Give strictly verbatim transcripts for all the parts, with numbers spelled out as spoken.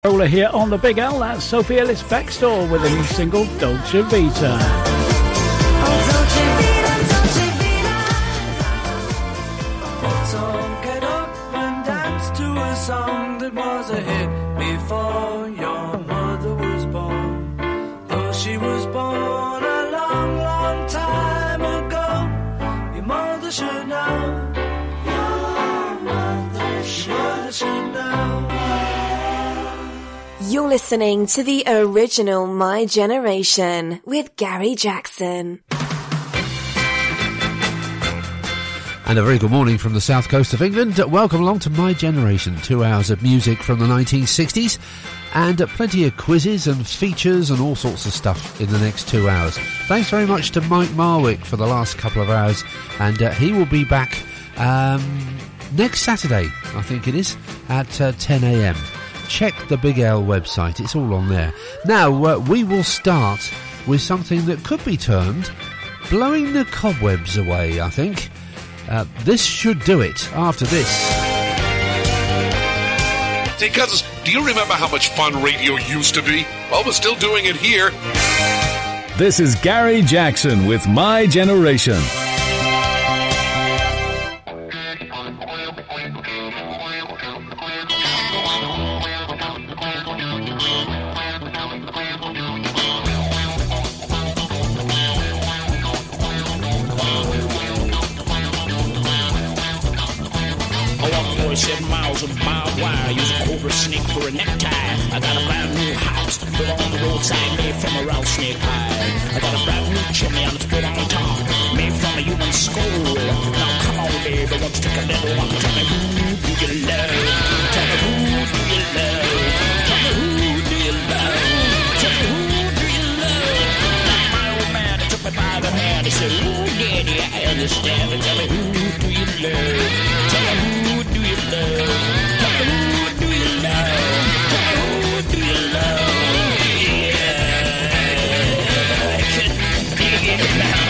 Roller here on the Big L. That's Sophie Ellis Bextor with a new single, Dolce Vita. Oh, Dolce Vita, Dolce Vita. Let's all get up and dance to a song that was a hit before your mother was born. Though she was born a long, long time ago, your mother should know. Your mother should, your mother should know. You're listening to the original My Generation with Gary Jackson. And a very good morning from the south coast of England. Welcome along to My Generation, two hours of music from the nineteen sixties and plenty of quizzes and features and all sorts of stuff in the next two hours. Thanks very much to Mike Marwick for the last couple of hours, and uh, he will be back um, next Saturday, I think it is, at uh, ten a.m. Check the Big L website, it's all on there. Now, uh, we will start with something that could be termed blowing the cobwebs away, I think. Uh, this should do it after this. Hey, cousins, do you remember how much fun radio used to be? Well, we're still doing it here. This is Gary Jackson with My Generation. Seven miles of barbed wire, use a cobra snake for a necktie. I got a brand new house built on the roadside, made from a rattlesnake hide. I got a brand new chimney on its put on top, made from a human skull. Now come on, baby, won't you take a little walk? Tell me who do you love? Tell me who do you love? Tell me who do you love? Tell me who do you love? Now my old man, he took me by the hand, he said, ooh, daddy, I understand. Tell me who do you love? Tell me who do you love? Tell me who do you love? Tell me who do you love? Yeah, I can dig it now.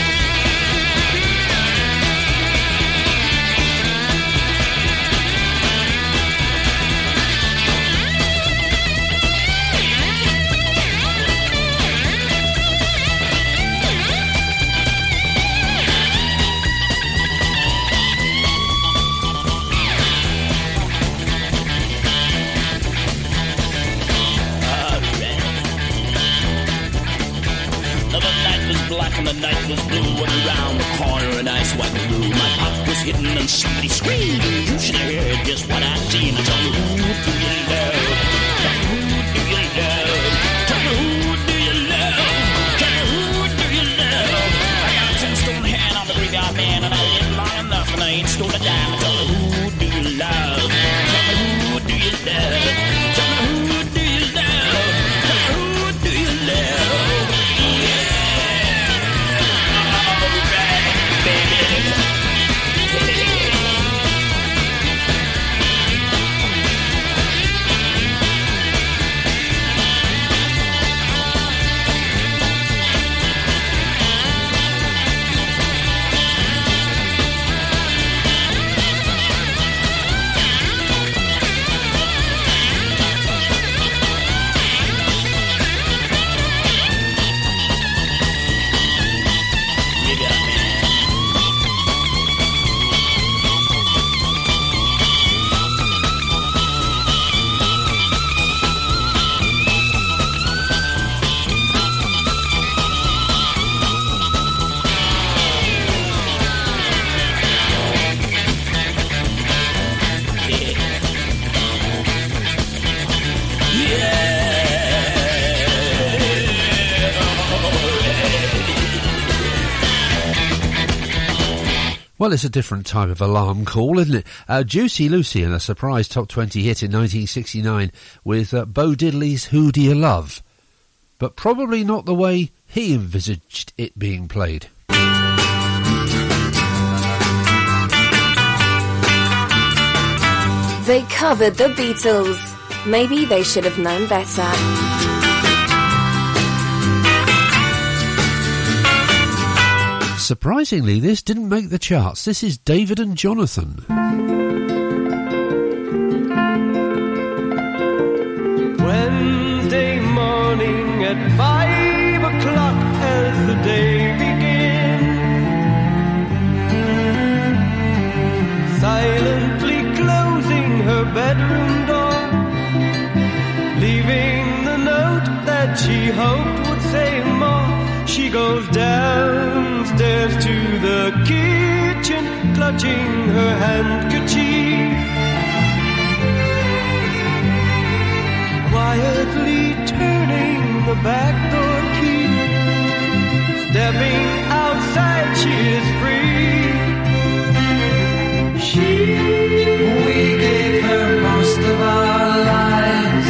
Black and the night was blue, and around the corner an ice white room. My pop was hidden and somebody screamed. You should have heard just what I seen. Tell me who do you love? Tell me who do you love? Tell me who do you love? Tell me who do you love? I got a ten stone hand on the graveyard man, and I lived long enough and I ain't stole a dime. Tell me who do you love? Tell me who do you love? Tell me who do you love? Tell me who do you love? Well, it's a different type of alarm call, isn't it? Uh, Juicy Lucy and a surprise top twenty hit in nineteen sixty-nine with uh, Bo Diddley's Who Do You Love? But probably not the way he envisaged it being played. They covered the Beatles. Maybe they should have known better. Surprisingly, this didn't make the charts. This is David and Jonathan. at five o'clock as the day begins, silently closing her bedroom door, leaving the note that she hoped would say more. She goes downstairs to the kitchen, clutching her handkerchief, quietly turning the back door key. Stepping outside, she is free. She, we gave her most of our lives,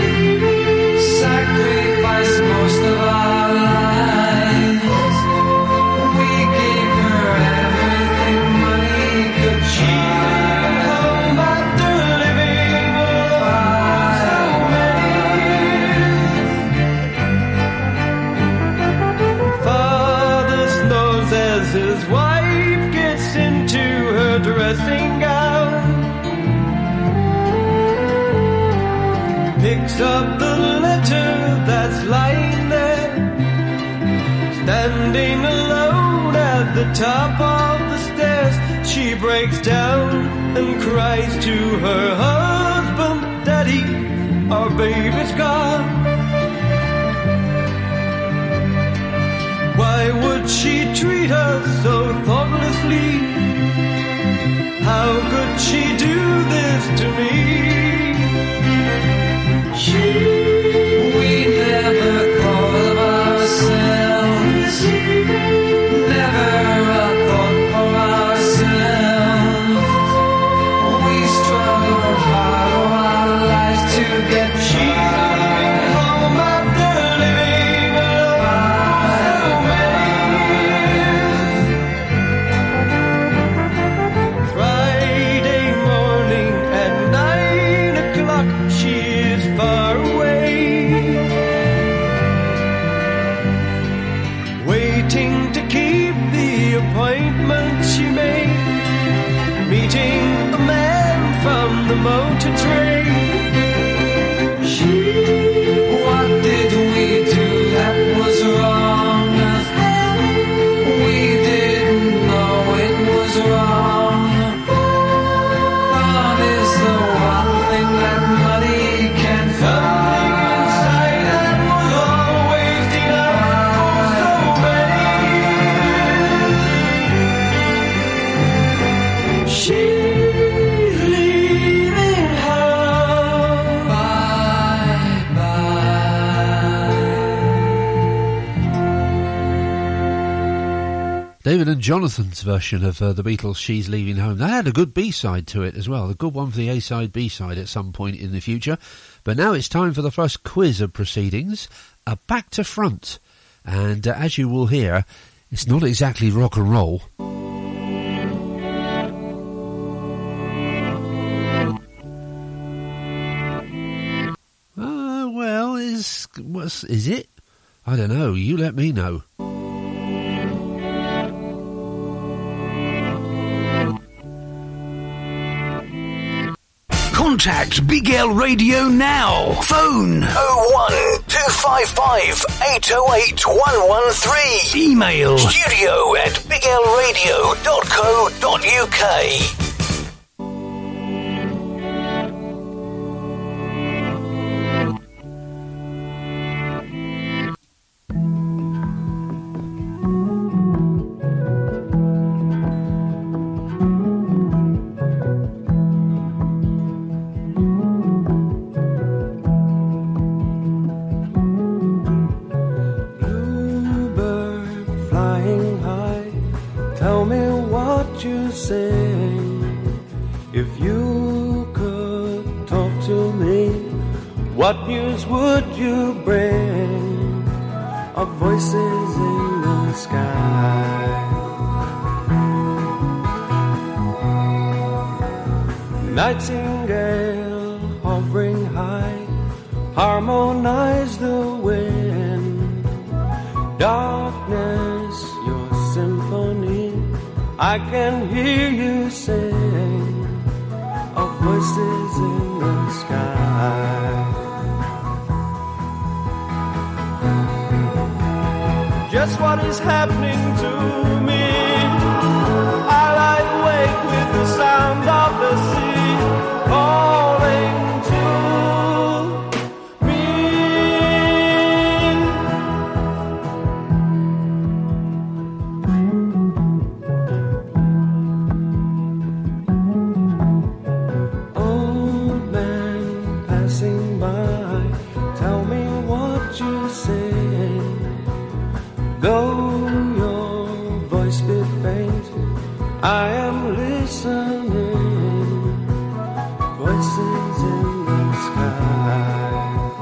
sacrificed most of our lives. We gave her everything money could buy. Home after living alone so many. Father snores as his wife gets into her dressing gown, picks up the letter that's lying there, standing alone at the top of the stairs. She breaks down and cries to her husband, Daddy, our baby's gone. Why would she treat us so thoughtlessly? How could she do this to me? She, we never thought of ourselves, never a thought for ourselves. We struggle hard all our lives to get by. Home after living alone so many. Friday morning at nine o'clock, she is far away, waiting to keep the appointment she made, meeting a man from the motor train. She, what did we do that was wrong? We didn't know it was wrong. Fun is the one thing that money can buy. Inside that was always denied for so many. She's leaving home. Bye bye. David and Jonathan's version of uh, the Beatles' She's Leaving Home. They had a good B-side to it as well, a good one for the A-side, B-side at some point in the future. But now it's time for the first quiz of proceedings, a back to front. And uh, as you will hear, it's not exactly rock and roll. Uh, well, is, what's, is it? I don't know, you let me know. Contact Big L Radio now. Phone oh one two five five eight oh eight one one three. Email studio at big l radio dot co dot u k. What news would you bring of voices in the sky? Nightingale hovering high, harmonize the wind. Darkness, your symphony, I can hear you sing of voices in the sky. just what is happening to me. I lie awake with the sound of the sea calling to me. Old man passing by, tell me what you say. Though your voice be faint, I am listening. Voices in the sky.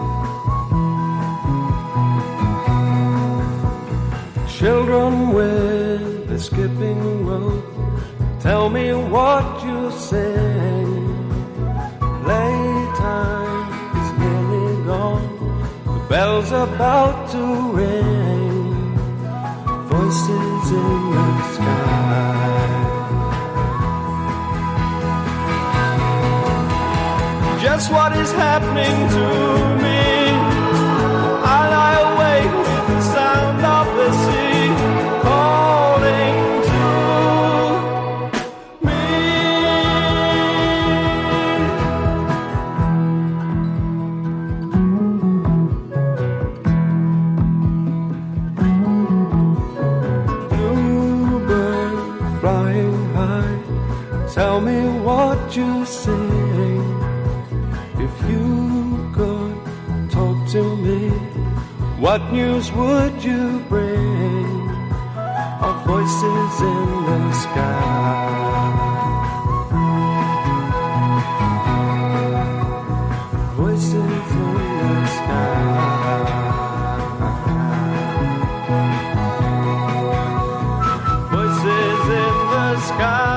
Children with the skipping rope, tell me what you sing. Playtime is nearly gone, the bell's about to ring. Voices in the sky. Just what is happening to me? I lie awake with the sound of the sea calling to me. Bluebird flying high, tell me what you sing. If you could talk to me, what news would you bring? Our voices in the sky. Voices in the sky. Voices in the sky.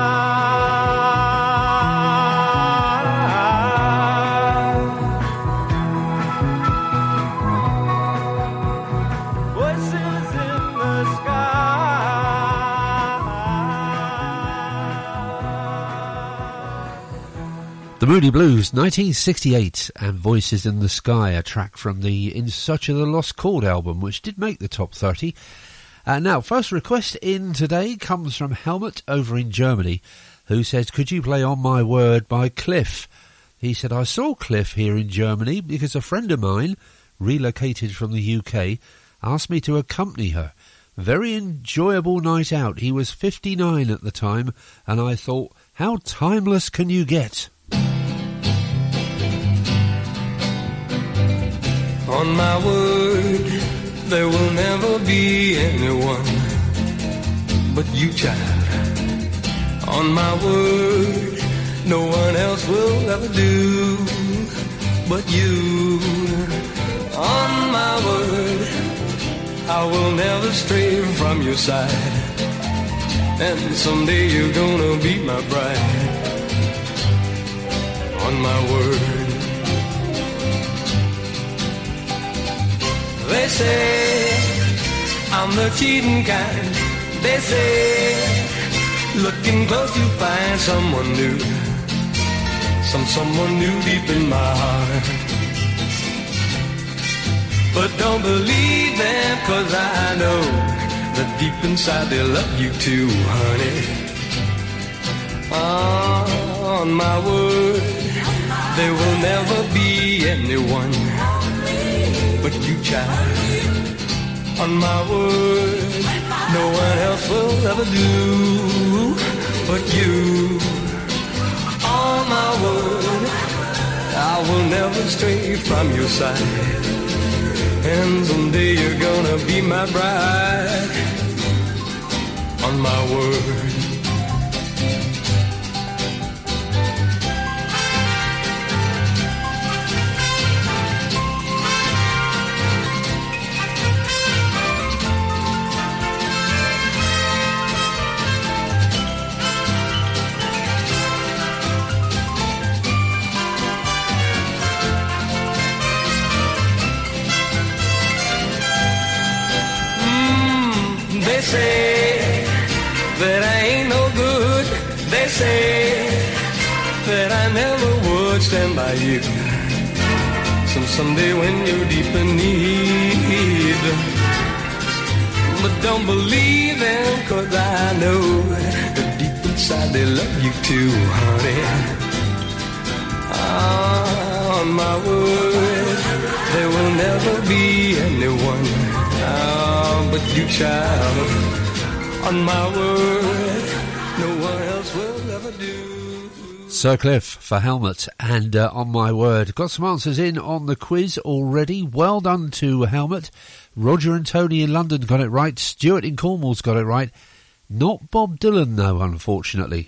The Moody Blues, nineteen sixty-eight, and Voices in the Sky, a track from the In Search of the Lost Chord album, which did make the top thirty. Uh, now, first request in today comes from Helmut over in Germany, who says, could you play On My Word by Cliff? He said, I saw Cliff here in Germany because a friend of mine, relocated from the U K, asked me to accompany her. Very enjoyable night out. He was fifty-nine at the time, and I thought, how timeless can you get? On my word, there will never be anyone but you, child. On my word, no one else will ever do but you. On my word, I will never stray from your side, and someday you're gonna be my bride. On my word. They say I'm the cheating kind. They say looking close you find someone new, some someone new deep in my heart. But don't believe them, 'cause I know that deep inside they love you too, honey. On my word, there will never be anyone but you, child. On my word, no one else will ever do but you. On my word, I will never stray from your side, and someday you're gonna be my bride. On my word. They say that I ain't no good. They say that I never would stand by you. So someday when you're deep in need, but don't believe them, 'cause I know that deep inside they love you too, honey. Ah, on my word, there will never be anyone ah, but you, child. On my word, no one else will ever do. Sir Cliff for Helmet, and uh, on my word. Got some answers in on the quiz already. Well done to Helmet. Roger and Tony in London got it right. Stuart in Cornwall's got it right. Not Bob Dylan, though, unfortunately.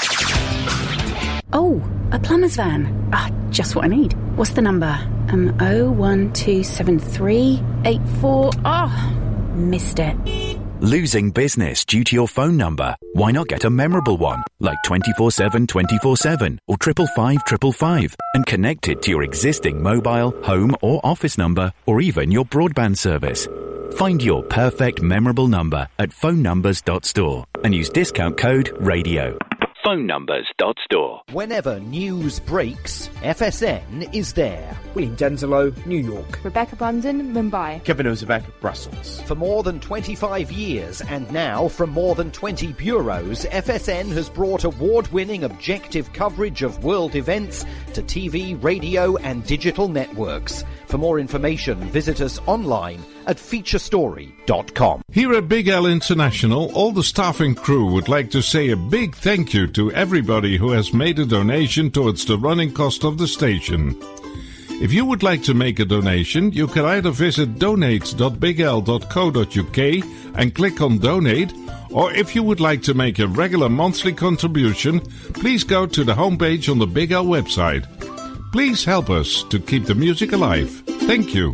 Oh, a plumber's van. Ah, just what I need. What's the number? Um, oh one two seven three eight four. Oh, missed it. Losing business due to your phone number? Why not get a memorable one, like twenty-four seven twenty-four seven or triple five triple five, and connect it to your existing mobile, home or office number, or even your broadband service. Find your perfect memorable number at phone numbers dot store and use discount code RADIO. phone numbers dot store. Whenever news breaks, F S N is there. William Denzelo, New York. Rebecca Brandon, Mumbai. Kevin Ozebek, Brussels. For more than twenty-five years, and now from more than twenty bureaus, F S N has brought award-winning objective coverage of world events to T V, radio and digital networks. For more information, visit us online at feature story dot com. Here at Big L International, all the staff and crew would like to say a big thank you to everybody who has made a donation towards the running cost of the station. If you would like to make a donation, you can either visit donate dot big l dot co dot u k and click on donate, or if you would like to make a regular monthly contribution, please go to the homepage on the Big L website. Please help us to keep the music alive. Thank you.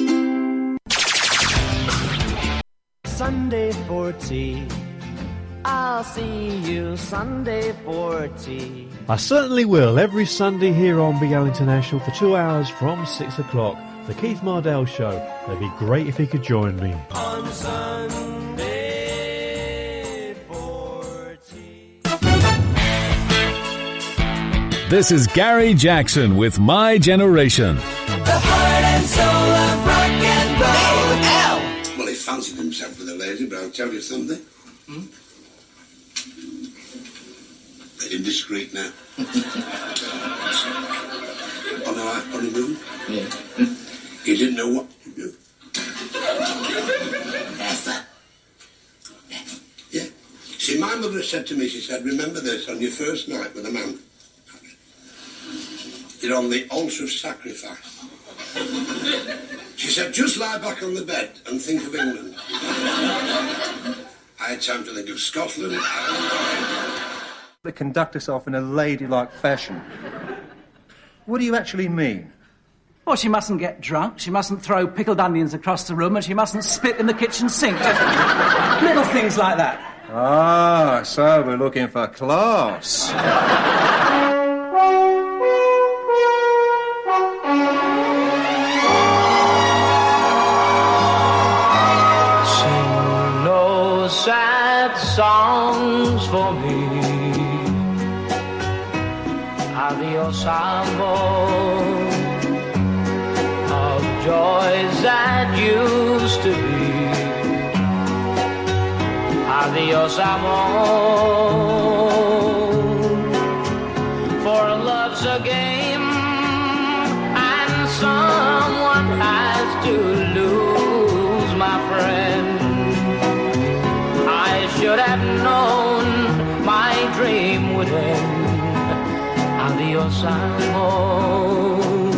Sunday for tea. I'll see you Sunday for tea. I certainly will, every Sunday here on Big L International for two hours from six o'clock. The Keith Mardell Show. It'd be great if you could join me. On Sunday for tea. This is Gary Jackson with My Generation. The heart and soul of rock and roll. L. Well, he fancied himself with a lady, but I'll tell you something. Hmm? Indiscreet now. On our honeymoon? Yeah. He didn't know what to do. Yeah. See, my mother said to me, she said, remember this on your first night with a man. You're on the altar of sacrifice. She said, just lie back on the bed and think of England. I had time to think of Scotland. They conduct herself in a ladylike fashion. What do you actually mean? Well, she mustn't get drunk, she mustn't throw pickled onions across the room, and she mustn't spit in the kitchen sink. Little things like that. Ah, so we're looking for class. Sing no sad songs for me. Adios, amor, of joys that used to be. Adios, amor, for love's a game and someone has to lose, my friend. I should have known my dream would end. Adios, amor,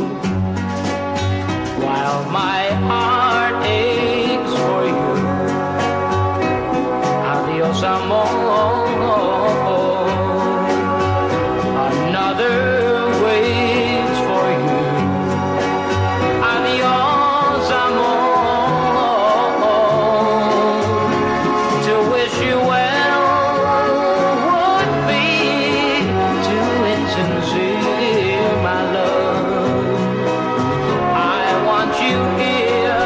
while my heart aches for you. Adios, amor, another waits for you. Adios, amor, to wish you well would be too insincere, my love. I want you here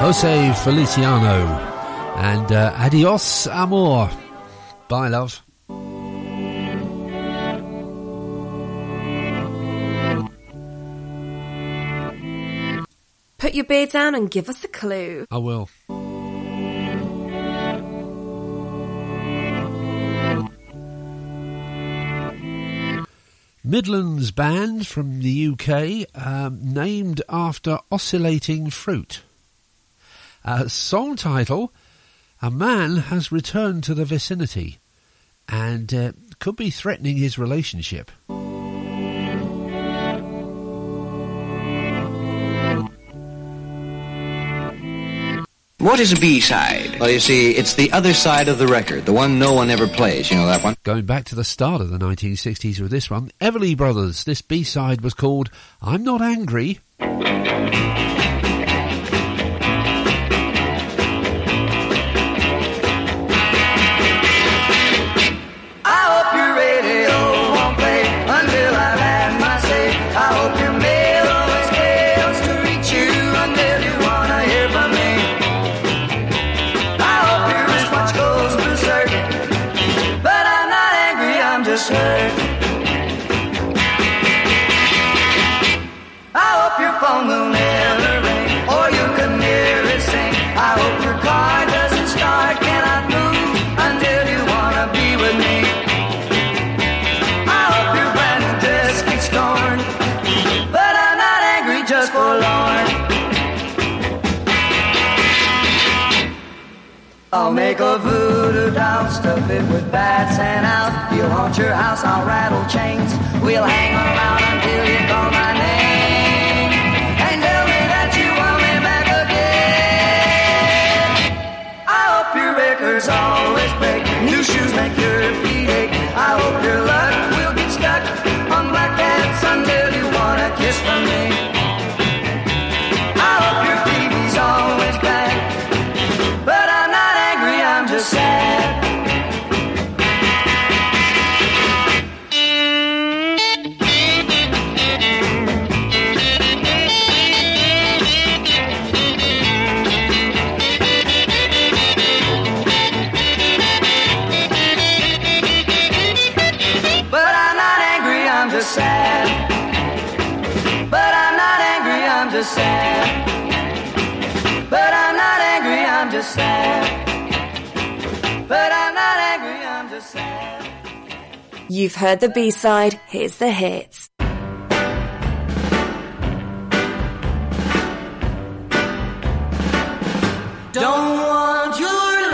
Jose Feliciano and uh, Adios Amor. Bye, love. Put your beer down and give us a clue. I will. Midlands band from the U K, um, named after oscillating fruit. Uh, song title, A Man Has Returned to the Vicinity, and uh, could be threatening his relationship. What is a B-side? Well, you see, it's the other side of the record, the one no one ever plays. You know that one? Going back to the start of the nineteen sixties with this one, Everly Brothers. This B-side was called I'm Not Angry. I'll make a voodoo doll, stuff it with bats and owls. You'll haunt your house, I'll rattle chains. We'll hang around until you call my name and tell me that you want me back again. I hope your records always break, new shoes make your feet ache. I hope your luck will get stuck on black cats until you want a kiss from me. I hope your T V's always black, but I'm not angry, I'm just sad. But I'm not angry, I'm just sad. But I'm not angry, I'm just sad. But I'm not angry, I'm just sad. But I'm not angry, I'm just sad. You've heard the B-side, here's the hits. Don't want your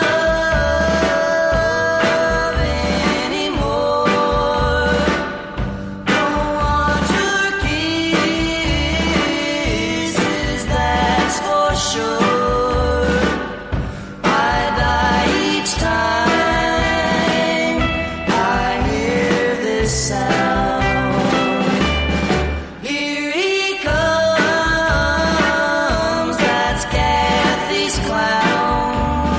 love anymore. Don't want your kisses, that's for sure. I die each time I hear this sound. Here he comes, that's Kathy's clown.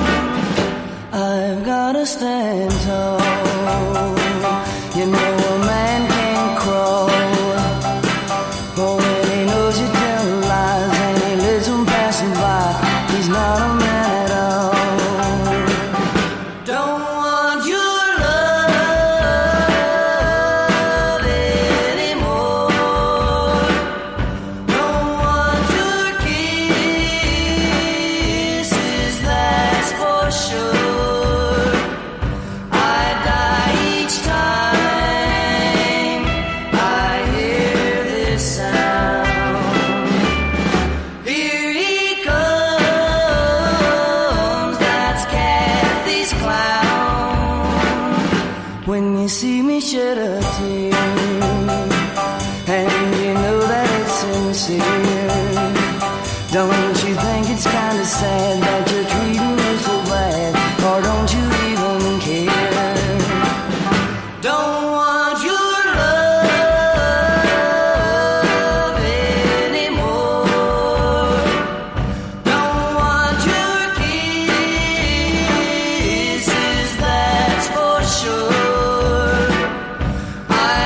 I've gotta stand tall. You know a man can't crawl. But when he knows you tell lies and he lets them pass him by, he's not a man at all. Don't want your love anymore. Don't want your kisses, that's for sure. I die each time I hear this sound. Here he comes, that's Kathy's clown. When you see me shed a tear, and you know that it's sincere, don't you think it's kinda sad that you're treating me so bad, or don't you even care? Don't want your love anymore. Don't want your kisses, that's for sure. I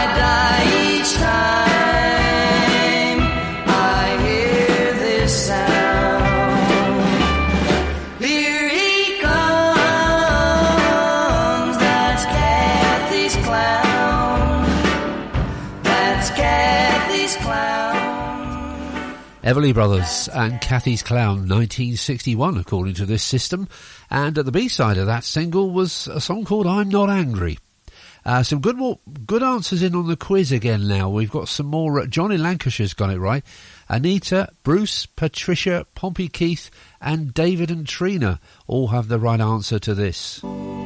Everly Brothers and Kathy's Clown, nineteen sixty-one, according to this system. And at the B-side of that single was a song called I'm Not Angry. Uh, some good more, good answers in on the quiz again now. We've got some more. Uh, John in Lancashire's got it right. Anita, Bruce, Patricia, Pompey Keith and David and Trina all have the right answer to this.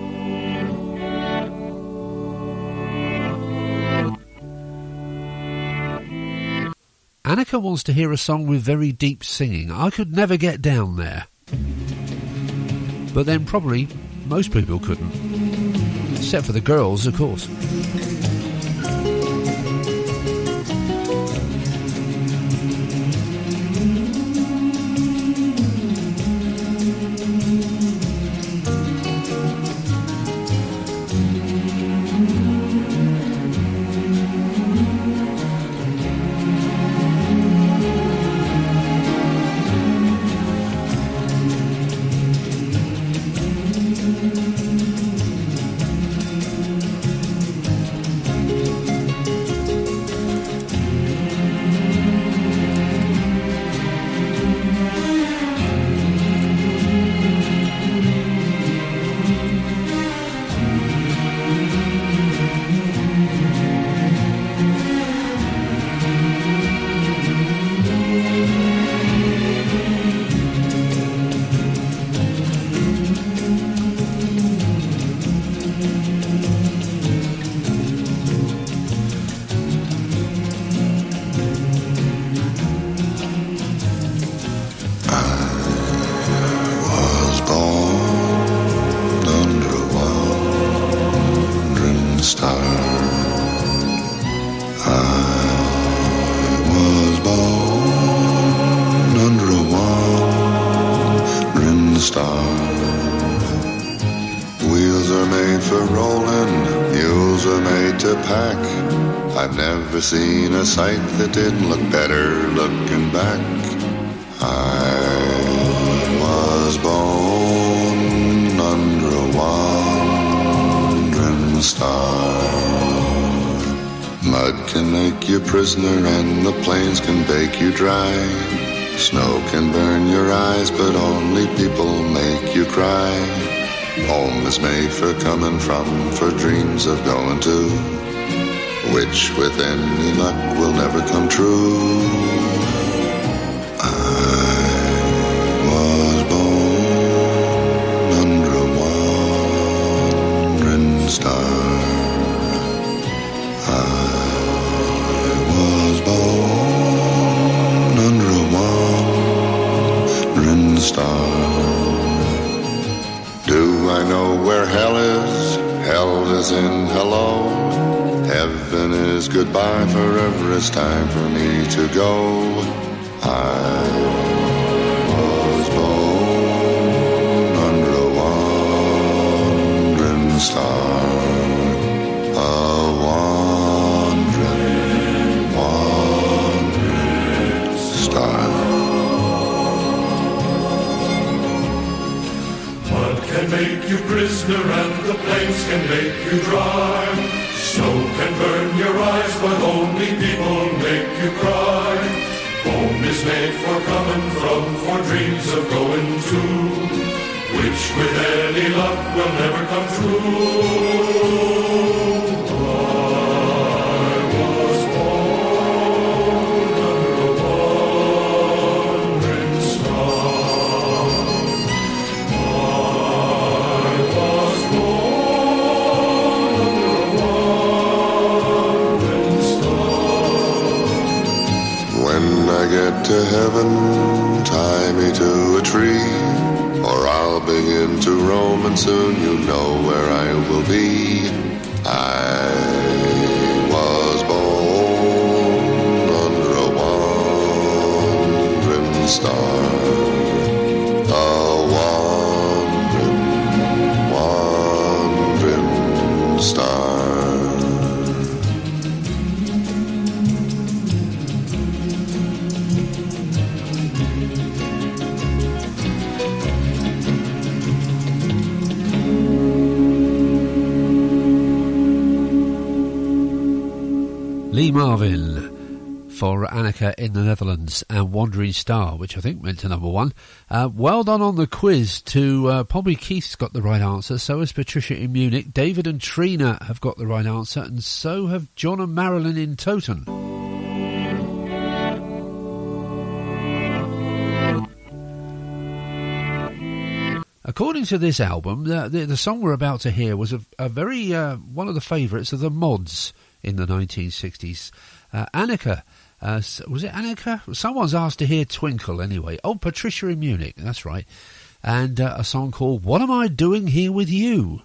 Annika wants to hear a song with very deep singing. I could never get down there. But then probably most people couldn't. Except for the girls, of course. Seen a sight that didn't look better looking back. I was born under a wandering star. Mud can make you prisoner and the plains can bake you dry. Snow can burn your eyes but only people make you cry. Home is made for coming from, for dreams of going to, which with any luck will never come true. I was born under a wandering star. I was born under a wandering star. Do I know where hell is? Hell is in hello. Heaven is goodbye, forever it's time for me to go. I was born under a wandering star. A wandering, wandering star. Mud can make you prisoner and the plains can make you dry. Snow can burn your eyes, but only people make you cry. Home is made for coming from, for dreams of going to, which with any luck will never come true. I was born under a wandering star. I was born under a wandering star. When I get to heaven, tie me to a tree, or I'll begin to roam and soon you know where I will be. I was born under a wandering star. A wandering, wandering star. Lee Marvin, for Anneke in the Netherlands and Wandering Star, which I think went to number one. Uh, well done on the quiz to uh, Bobby Keith's got the right answer, so has Patricia in Munich. David and Trina have got the right answer, and so have John and Marilyn in Toten. According to this album, the, the, the song we're about to hear was a, a very uh, one of the favourites of the Mods in the nineteen sixties. Uh, Anneke, uh, was it Anneke? Someone's asked to hear Twinkle anyway. Oh, Patricia in Munich, that's right. And uh, a song called What Am I Doing Here With You?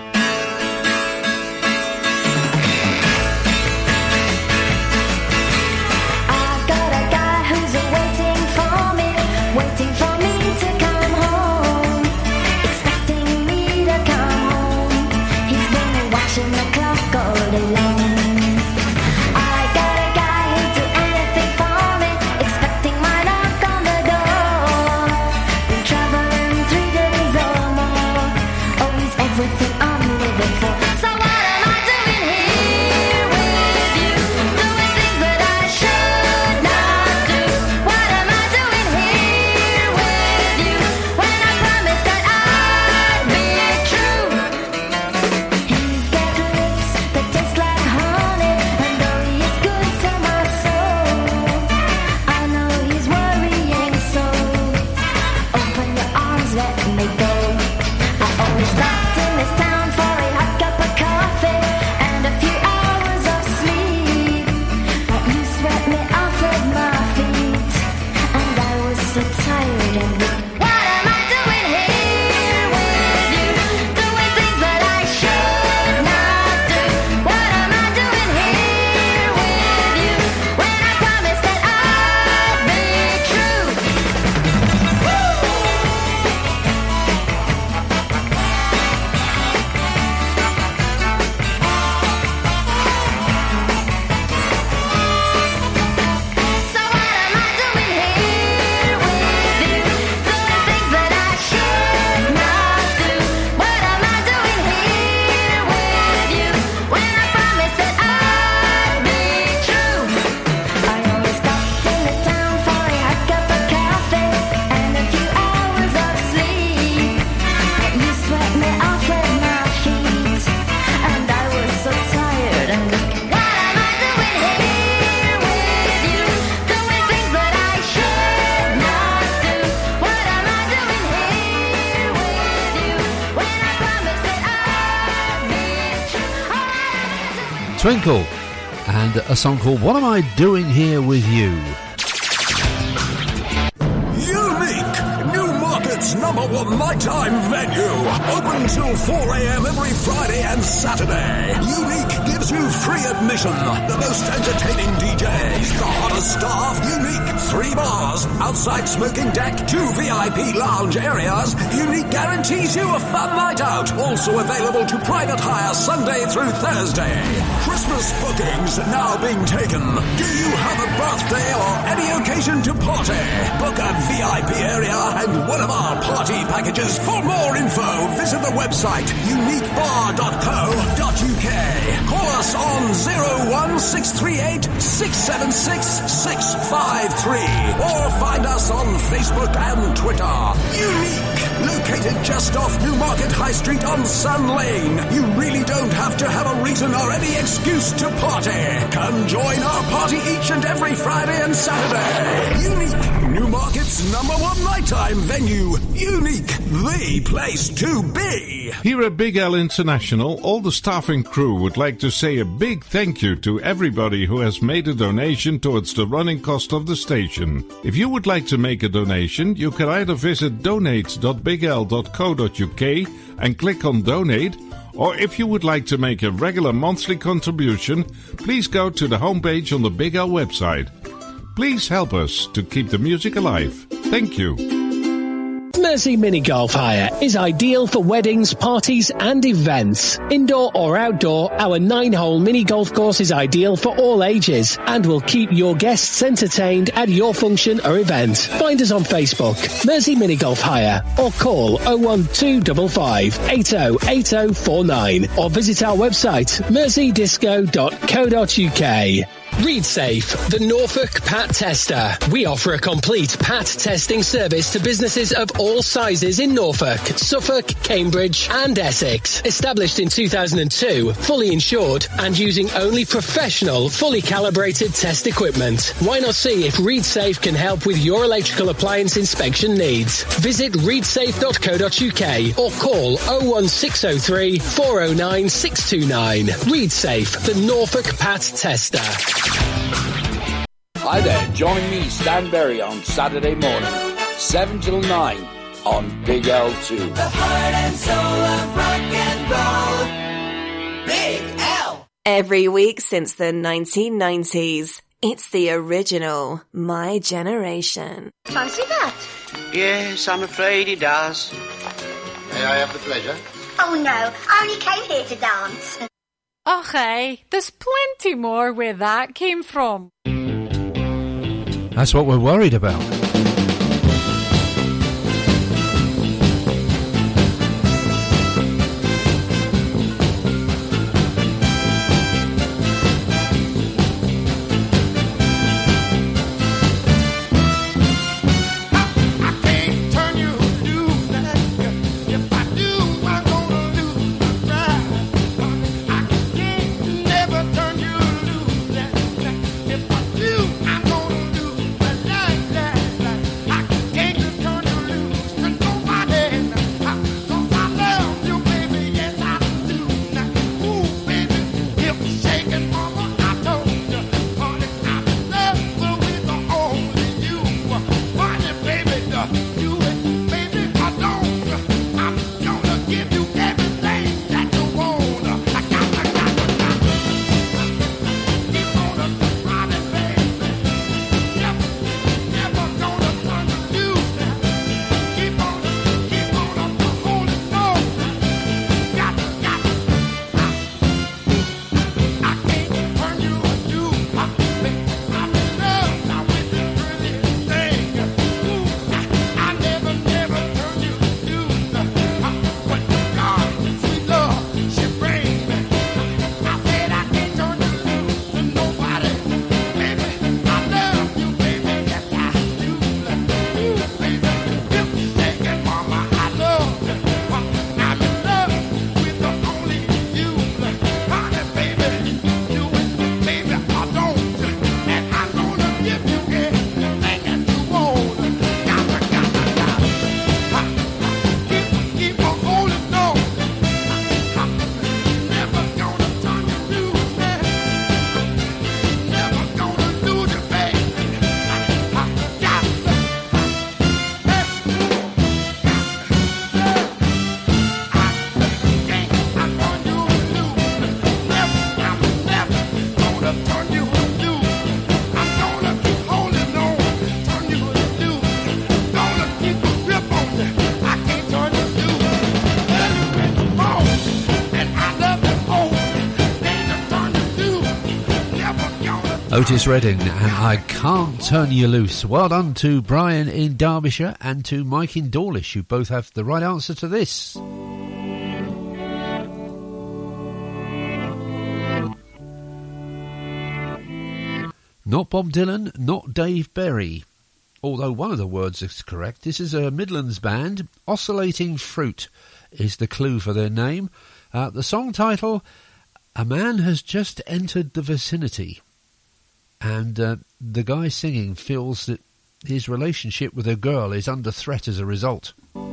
Twinkle, and a song called What Am I Doing Here With You? Unique! Newmarket's number one nighttime venue. Open till four a.m. every Friday and Saturday. Unique gives you free admission. The most entertaining D Js, the hottest staff. Unique. Three bars, outside smoking deck, two V I P lounge areas. Unique guarantees you a fun night out. Also available to private hire Sunday through Thursday. Christmas bookings now being taken. Do you have a birthday or any occasion to party? Book a V I P area and one of our party packages. For more info, visit the website unique bar dot co dot uk. Call us on zero one six three eight six seven six six five three or find us on Facebook and Twitter. Unique, located just off Newmarket High Street on Sun Lane. You really don't have to have a reason or any excuse to party. Come join our party each and every Friday and Saturday. Unique, Newmarket's number one nighttime venue. Unique, the place to be. Here at Big L International, all the staff and crew would like to say a big thank you to everybody who has made a donation towards the running cost of the station. If you would like to make a donation, you can either visit donate dot big l dot co dot uk and click on donate, or if you would like to make a regular monthly contribution, please go to the homepage on the Big L website. Please help us to keep the music alive. Thank you. Mersey Mini Golf Hire is ideal for weddings, parties and events. Indoor or outdoor, our nine-hole mini golf course is ideal for all ages and will keep your guests entertained at your function or event. Find us on Facebook, Mersey Mini Golf Hire, or call oh one two five five eight oh eight oh four nine or visit our website, mersey disco dot co dot uk. ReadSafe, the Norfolk Pat Tester. We offer a complete Pat testing service to businesses of all sizes in Norfolk, Suffolk, Cambridge and Essex. Established in two thousand two, fully insured and using only professional, fully calibrated test equipment. Why not see if ReadSafe can help with your electrical appliance inspection needs? Visit read safe dot co dot uk or call oh one six oh three, four oh nine, six two nine. ReadSafe, the Norfolk Pat Tester. Hi there, join me, Stan Berry, on Saturday morning, seven till nine, on Big L two. The heart and soul of rock and roll. Big L. Every week since the nineteen nineties, it's the original My Generation. Fancy that? Yes, I'm afraid he does. May I have the pleasure? Oh no, I only came here to dance. Och, hey, there's plenty more where that came from. That's what we're worried about. Otis Redding and I Can't Turn You Loose. Well done to Brian in Derbyshire and to Mike in Dawlish, who both have the right answer to this. Not Bob Dylan, not Dave Berry. Although one of the words is correct. This is a Midlands band. Oscillating Fruit is the clue for their name. Uh, the song title, A Man Has Just Entered the Vicinity. And uh, the guy singing feels that his relationship with a girl is under threat as a result.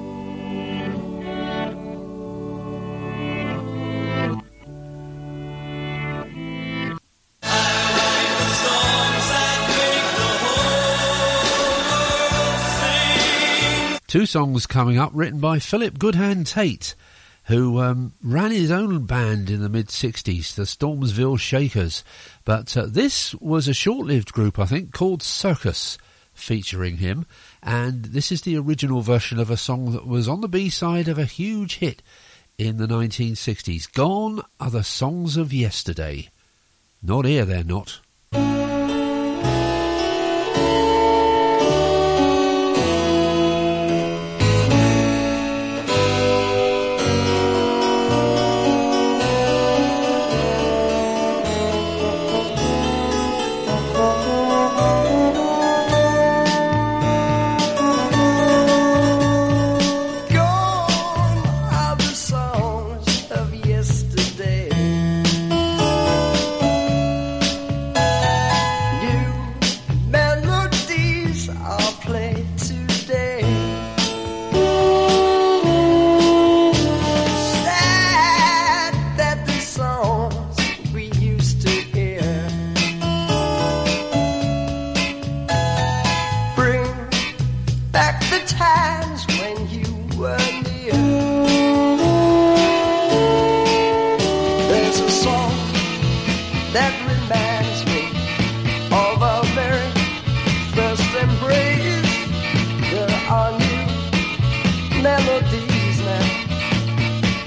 Two songs coming up written by Philip Goodhand Tate, who um, ran his own band in the mid-sixties, the Stormsville Shakers. But uh, this was a short-lived group, I think, called Circus, featuring him. And this is the original version of a song that was on the B-side of a huge hit in the nineteen sixties. Gone Are the Songs of Yesterday. Not here, they're not.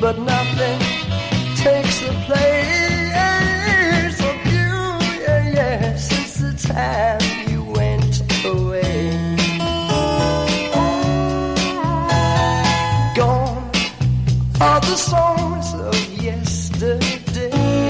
but nothing takes the place of you, yeah, yeah, since the time you went away. Gone are the songs of yesterday.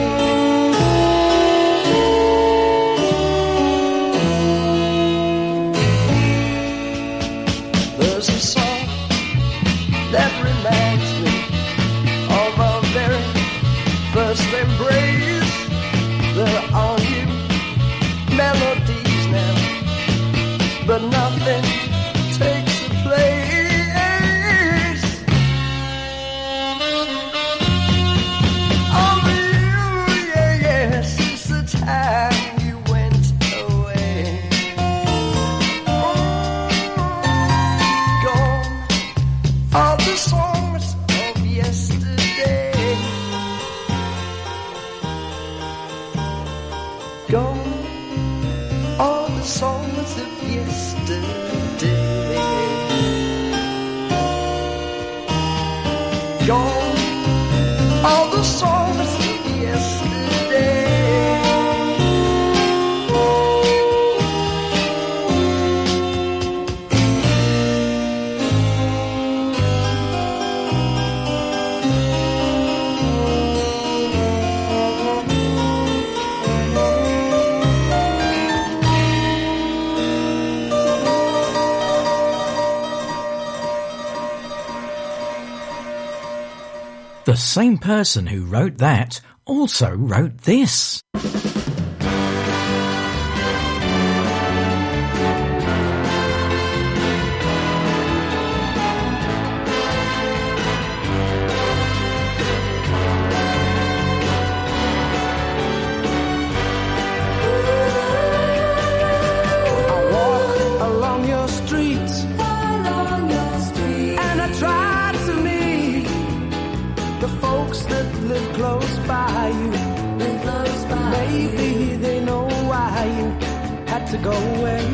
There's a song that reminds me of our very first embrace. There are new melodies now, but nothing takes the place of you, yeah, yeah, since the time you went away. Gone are the songs of yesterday. Gone are the songs of yesterday. Gone are the songs of yesterday. The same person who wrote that also wrote this. Along your streets, along your street, and I tried to meet the folks that live close by you. Live close by Maybe you. They know why you had to go away.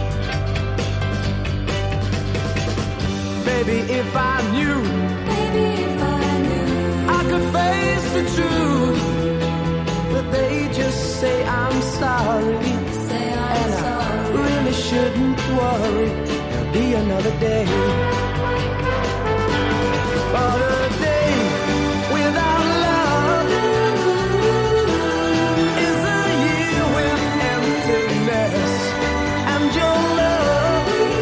Baby, if I knew, baby, if I knew, I could face the truth, but they just say I'm sorry. Say I'm and sorry. I really shouldn't worry. There'll be another day. But a day without love is a year with emptiness, and your love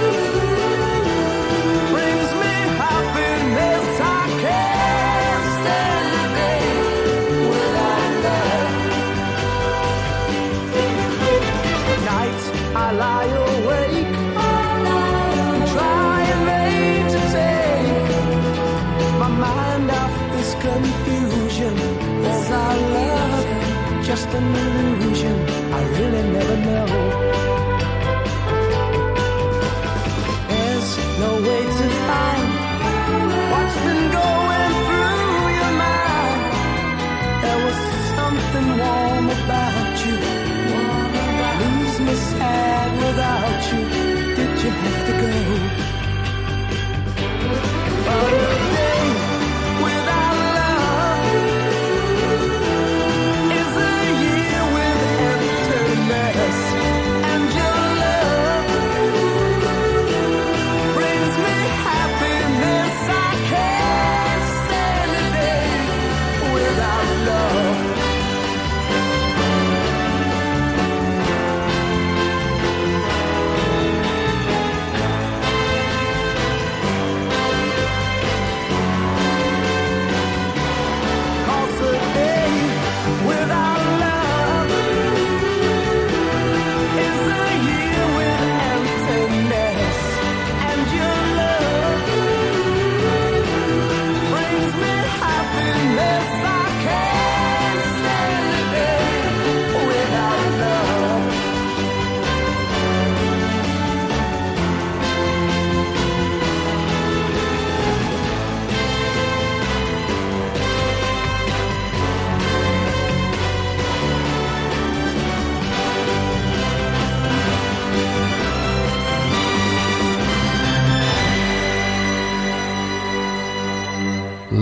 brings me happiness. I can't stand a day without love. Night I lie awake, trying late to take my mind off this confusion. Was our love just an illusion? I really never know. There's no way to find what's been going through your mind. There was something warm about you. Lose me sad without you. Did you have to go? But a day without love is a year with emptiness, and your love brings me happiness.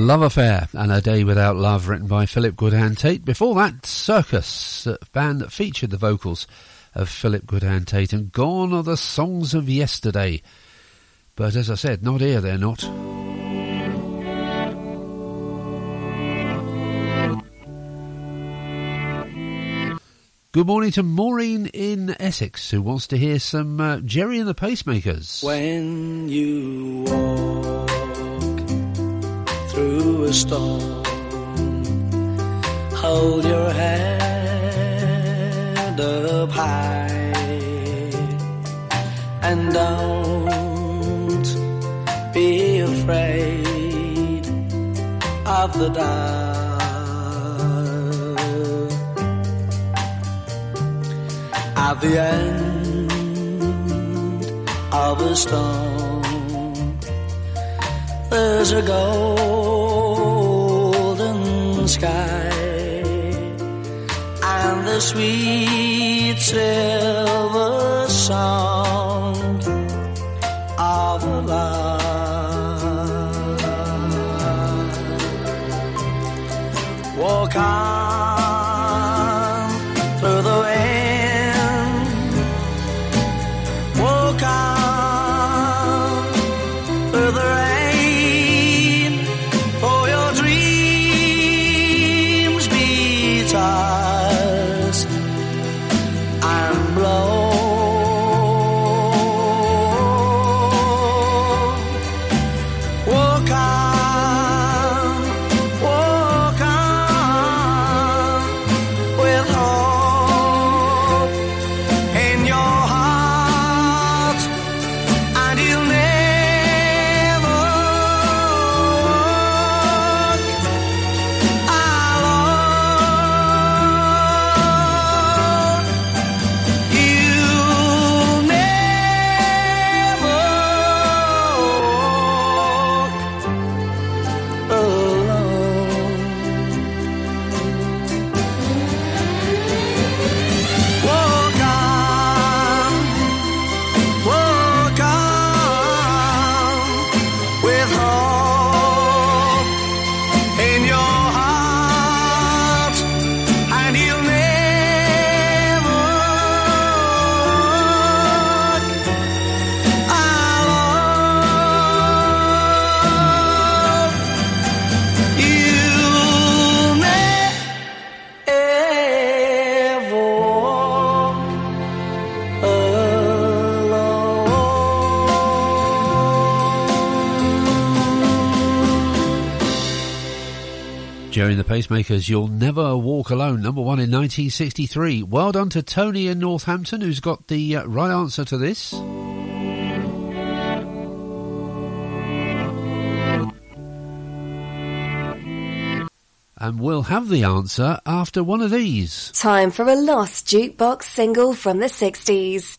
Love Affair and A Day Without Love, written by Philip Goodhand Tate. Before that, Circus, a band that featured the vocals of Philip Goodhand Tate, and Gone Are the Songs of Yesterday. But as I said, not here, they're not. Good morning to Maureen in Essex, who wants to hear some uh, Jerry and the Pacemakers. When you walk through a storm, hold your head up high and don't be afraid of the dark. At the end of a storm, there's a golden sky and the sweet silver song of love. Walk on through the wind, walk on through the rain, for your dreams be tossed and blown. Walk on, walk on with hope in your heart, and you'll never walk alone. You'll never walk alone. Walk on, walk on with hope in your heart, and you'll never walk alone. You'll never walk Jerry and the Pacemakers, You'll Never Walk Alone, number one in nineteen sixty-three. Well done to Tony in Northampton, who's got the uh, right answer to this. And we'll have the answer after one of these. Time for a lost jukebox single from the sixties.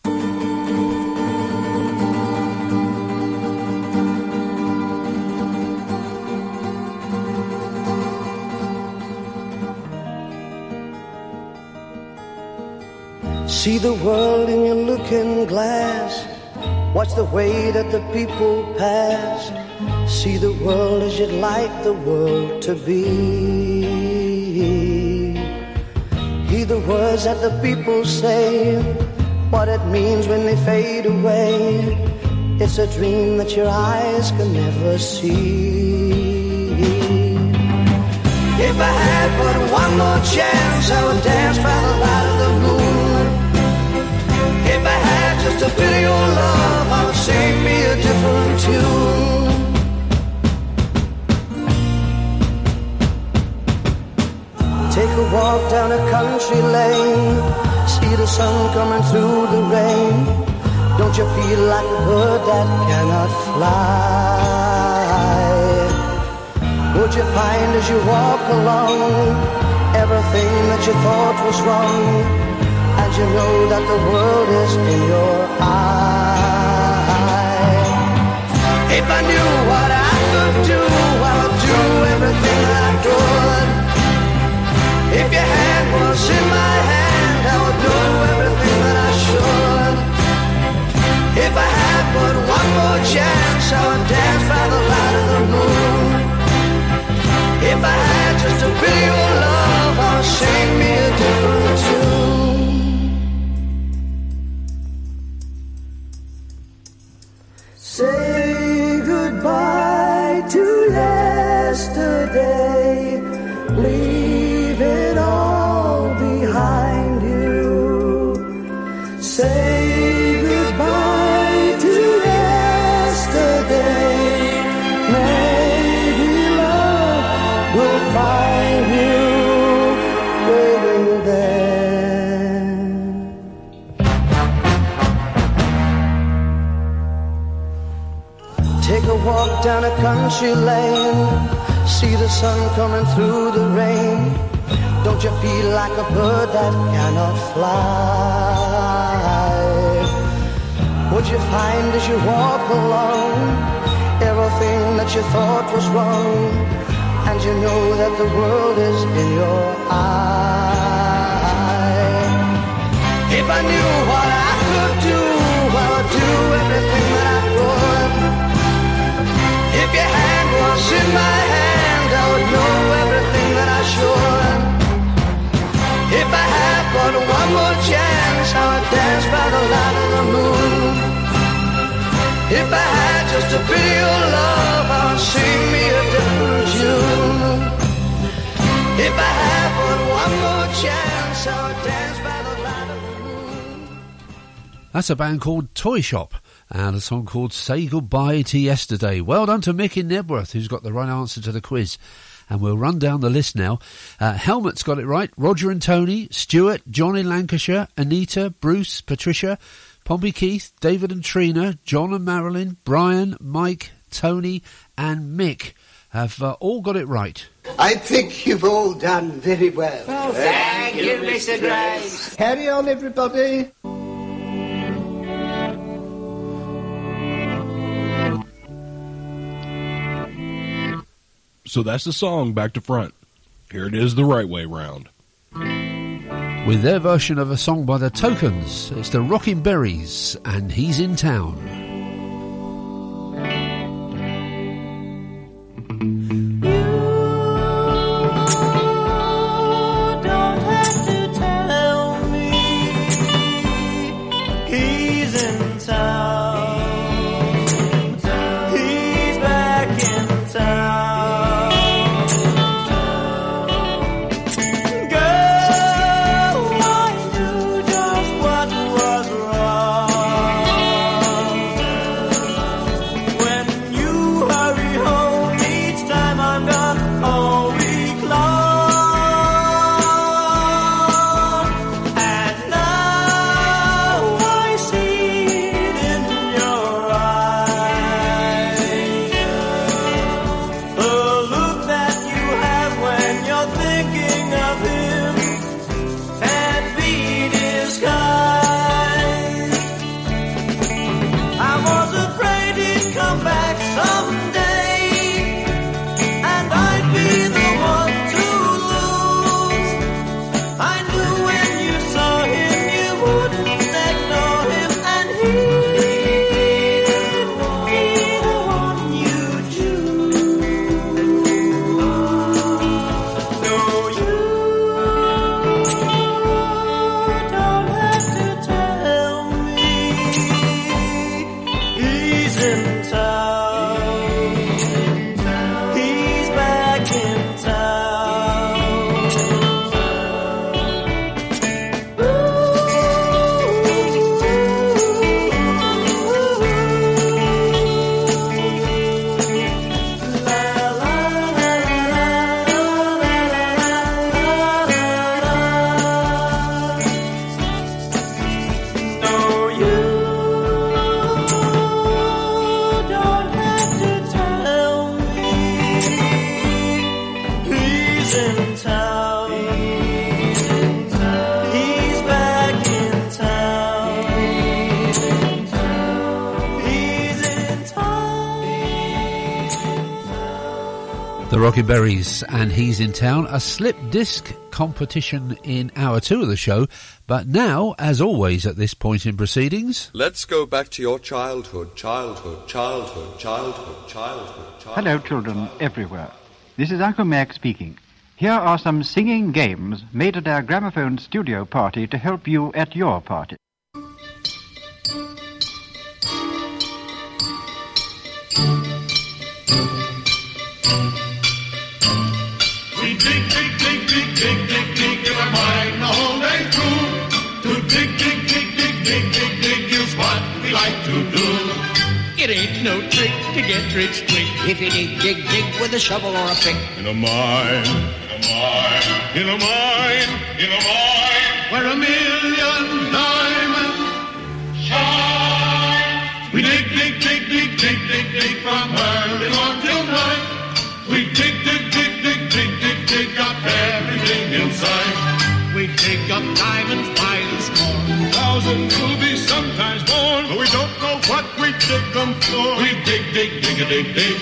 See the world in your looking glass. Watch the way that the people pass. See the world as you'd like the world to be. Hear the words that the people say, what it means when they fade away. It's a dream that your eyes can never see. If I had but one more chance, I would dance by the light of the moon. If I had just a bit of your love, I would sing me a different tune. Take a walk down a country lane, see the sun coming through the rain. Don't you feel like a bird that cannot fly? Would you find as you walk along everything that you thought was wrong? And you know that the world is in your eye. If I knew what I could do, I would do everything I could. If your hand was in my hand, I would do everything that I should. If I had but one more chance, I would dance by the light of the moon. If I had just a bit of your love, I'll sing me a different tune. Say goodbye to yesterday, leave it all behind you. Say goodbye to yesterday, maybe love will find you waiting there. Take a walk down a country lane, see the sun coming through the rain. Don't you feel like a bird that cannot fly? What you find as you walk along, everything that you thought was wrong, and you know that the world is in your eye. If I knew what I could do, I would do everything that I could. If your hand was in my hand, I would know everything that I should. If I had but one more chance, I would dance by the light of the moon. If I had just a bit of your love, I would sing me a different tune. If I had but one more chance, I would dance by the light of the moon. That's a band called Toy Shop, and a song called Say Goodbye to Yesterday. Well done to Mick in Nebworth, who's got the right answer to the quiz. And we'll run down the list now. Uh, Helmut's got it right. Roger and Tony, Stuart, John in Lancashire, Anita, Bruce, Patricia, Pompey Keith, David and Trina, John and Marilyn, Brian, Mike, Tony and Mick have uh, all got it right. I think you've all done very well. Oh, thank you, Mister Grace. Carry on, everybody. So that's the song back to front. Here it is the right way round. With their version of a song by the Tokens, it's the Rockin' Berries, and He's in Town. The Rockin' Berries, and He's in Town, a slip disc competition in hour two of the show. But now, as always at this point in proceedings, let's go back to your childhood, childhood, childhood, childhood, childhood, childhood. Hello, children everywhere. This is Uncle Mac speaking. Here are some singing games made at our gramophone studio party to help you at your party. We dig, dig, dig, dig, dig, dig, dig in our mind the whole day through. To dig, dig, dig, dig, dig, dig, dig is what we like to do. It ain't no trick to get rich quick if you dig, dig, dig with a shovel or a pick. In a mine, in a mine, in a mine, in a mine, where a million diamonds shine. We dig, dig, dig, dig, dig, dig, dig from early morn till night. We dig, dig, dig, dig, dig, dig, dig up everything inside. We dig up diamonds by the score. Thousand rubies, sometimes more, but we don't know what we dig them for. We dig, dig, dig, a dig, dig.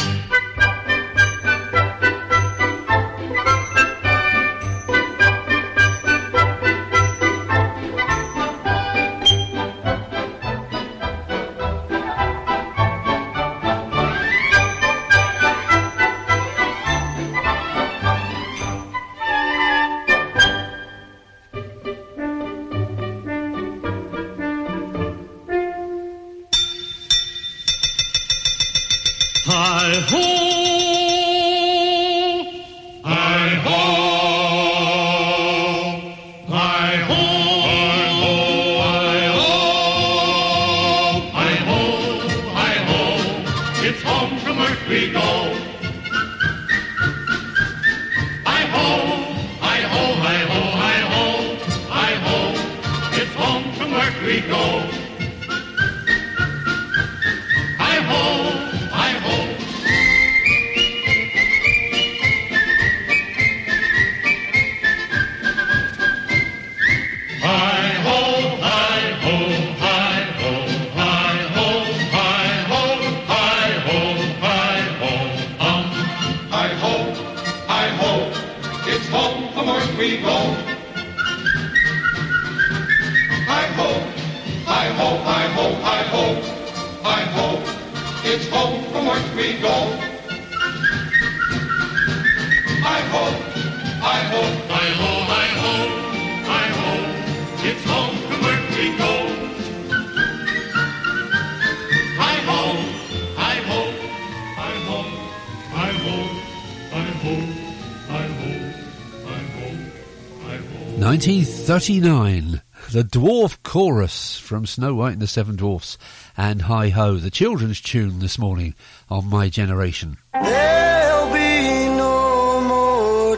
nineteen thirty-nine, the Dwarf Chorus from Snow White and the Seven Dwarfs and Hi Ho, the children's tune this morning on My Generation. There'll be no more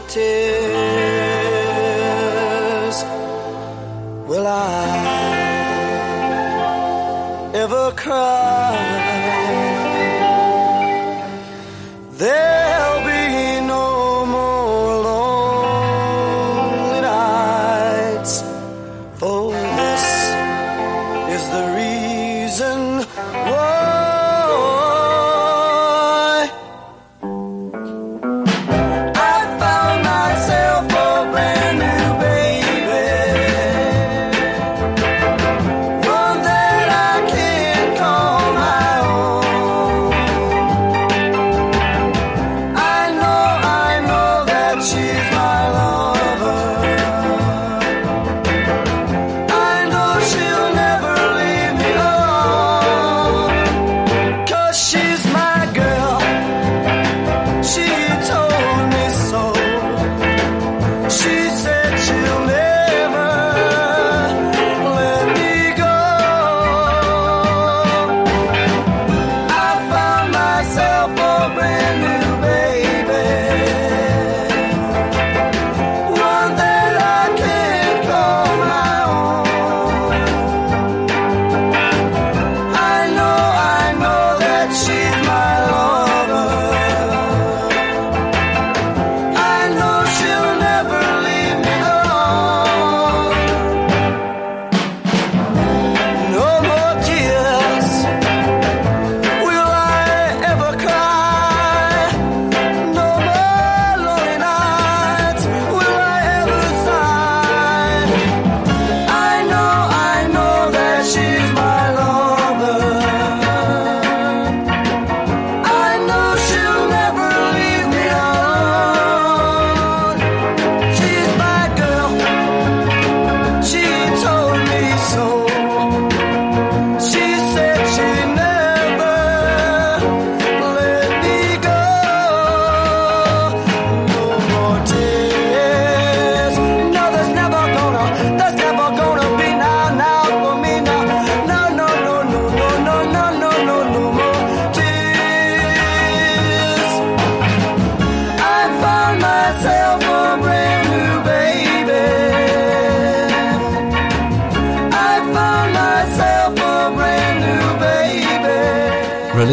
tears. Will I ever cry? There'll be no more lonely nights. For this is the reason why I found myself a brand new baby, one that I can call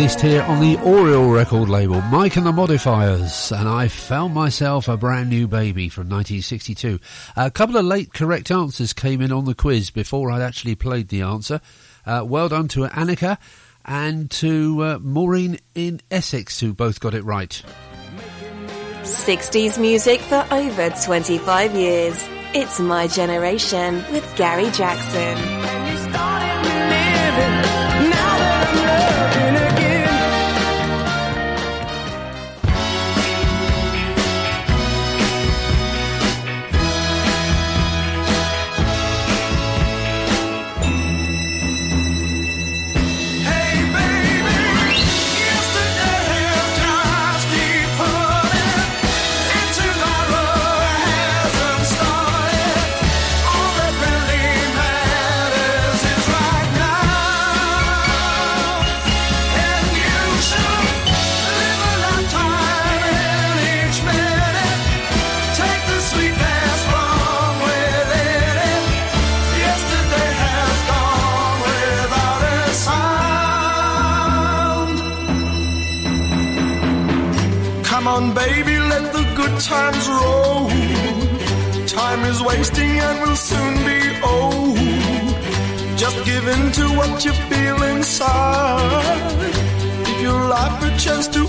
released here on the Oriole record label, Mike and the Modifiers, and I Found Myself a Brand New Baby from nineteen sixty-two. A couple of late correct answers came in on the quiz before I'd actually played the answer. Uh, well done to Annika and to uh, Maureen in Essex, who both got it right. sixties music for over twenty-five years. It's My Generation with Gary Jackson. Come on, baby, let the good times roll. Time is wasting and will soon be old. Just give in to what you feel inside. Give your life a chance to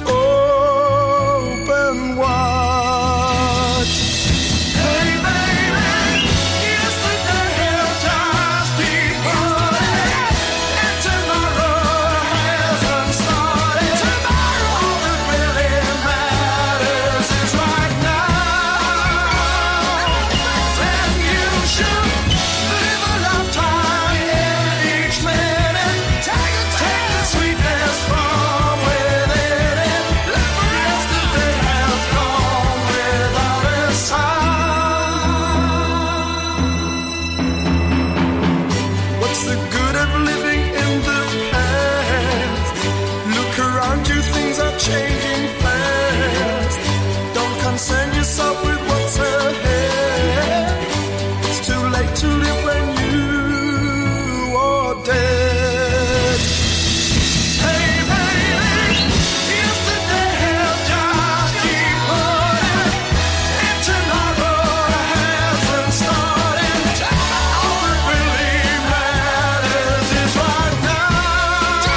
open wide. Hey, baby, yesterday has just begun, and tomorrow hasn't started. Tomorrow, all that really matters is right now. And you should live a lifetime in each minute. Take, take the sweetness from within it. Yesterday has gone without a sign. What's the good of living in the past? Look around you, things are changing fast. Don't concern yourself with what's ahead. It's too late to live when you are dead. Hey, baby, yesterday has just begun, and tomorrow hasn't started. All that really matters is right now.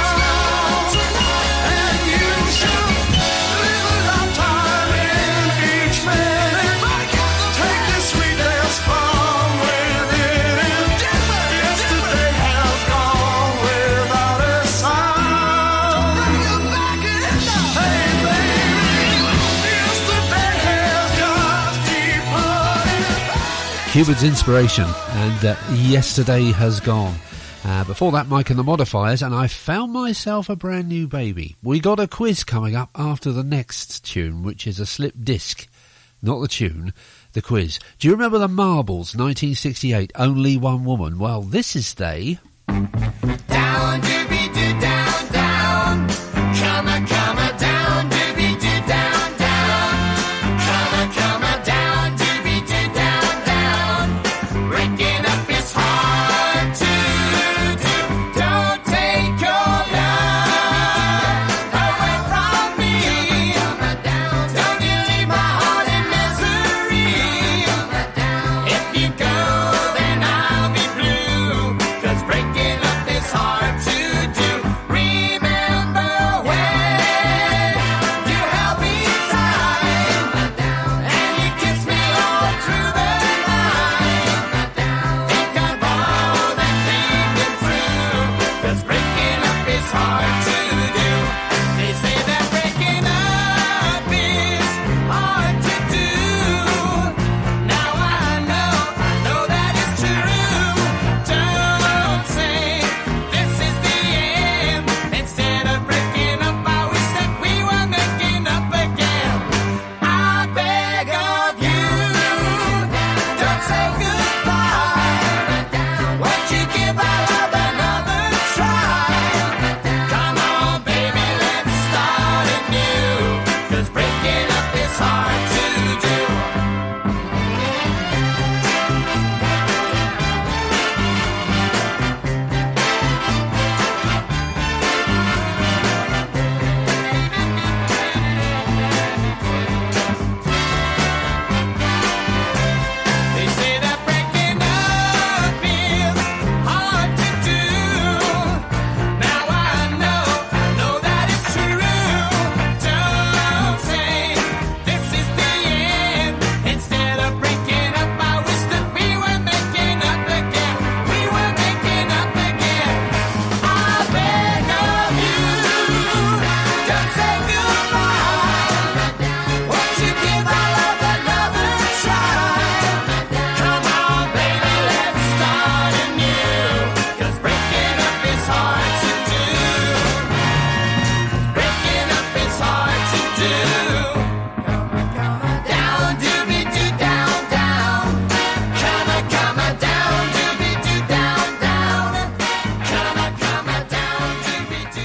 And you should live a lifetime in each minute. Take the sweetness from within it. Yesterday has gone without a sound. Hey, baby, yesterday has just departed. Cupid's Inspiration and uh, Yesterday Has Gone. Uh, before that, Mike and the Modifiers, and I Found Myself a Brand New Baby. We got a quiz coming up after the next tune, which is a slip disc. Not the tune, the quiz. Do you remember the Marbles, nineteen sixty-eight, Only One Woman? Well, this is they. Down, doobie-doo, down, down. Come on, come on, down, doobie-doo, down, down. Come on, come on, down, doobie-doo, down, down. Breaking up is hard to do. Don't take your love away from me. Don't you leave my heart in misery. If you go, then I'll be blue. 'Cause breaking up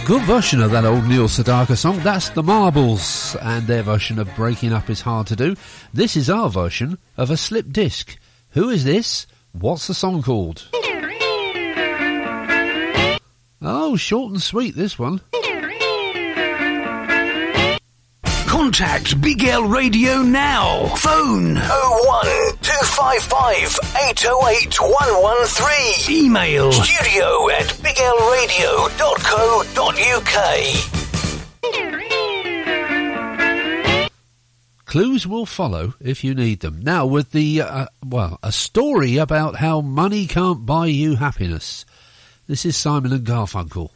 Good version of that old Neil Sedaka song. That's the Marbles, and their version of Breaking Up Is Hard to Do. This is our version of a slip disc. Who is this? What's the song called? Oh, short and sweet, this one. Contact Big L Radio now. Phone oh one two five five eight oh eight one one three. Email studio at big l radio dot co dot u k. Clues will follow if you need them. Now with the, uh, well, a story about how money can't buy you happiness. This is Simon and Garfunkel.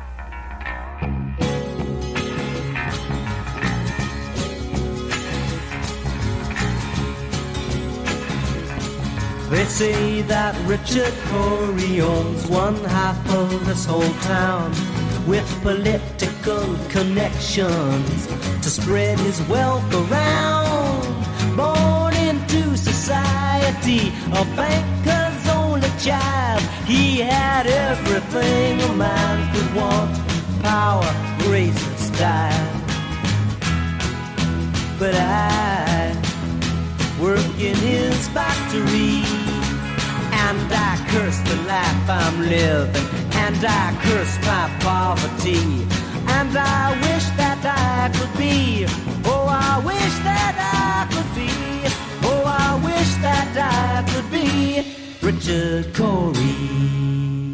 They say that Richard Corey owns one half of this whole town, with political connections to spread his wealth around. Born into society, a banker's only child, he had everything a man could want: power, grace, and style. But I work in his factory, and I curse the life I'm living, and I curse my poverty, and I wish that I could be, oh I wish that I could be, oh I wish that I could be Richard Corey.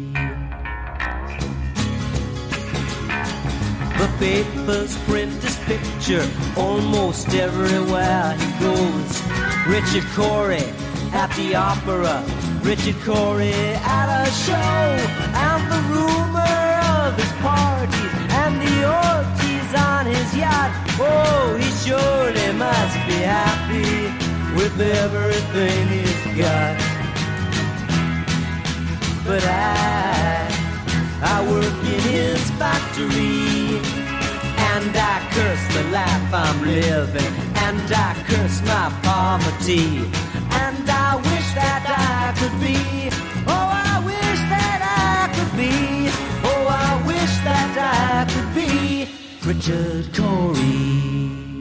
The papers print this picture almost everywhere he goes. Richard Corey at the opera, Richard Corey at a show, and the rumor of his parties and the orgies on his yacht. Oh, he surely must be happy with everything he's got. But I, I work in his factory, and I curse the life I'm living, and I curse my poverty, and I wish that I could be, oh I wish that I could be, oh I wish that I could be Richard Corey.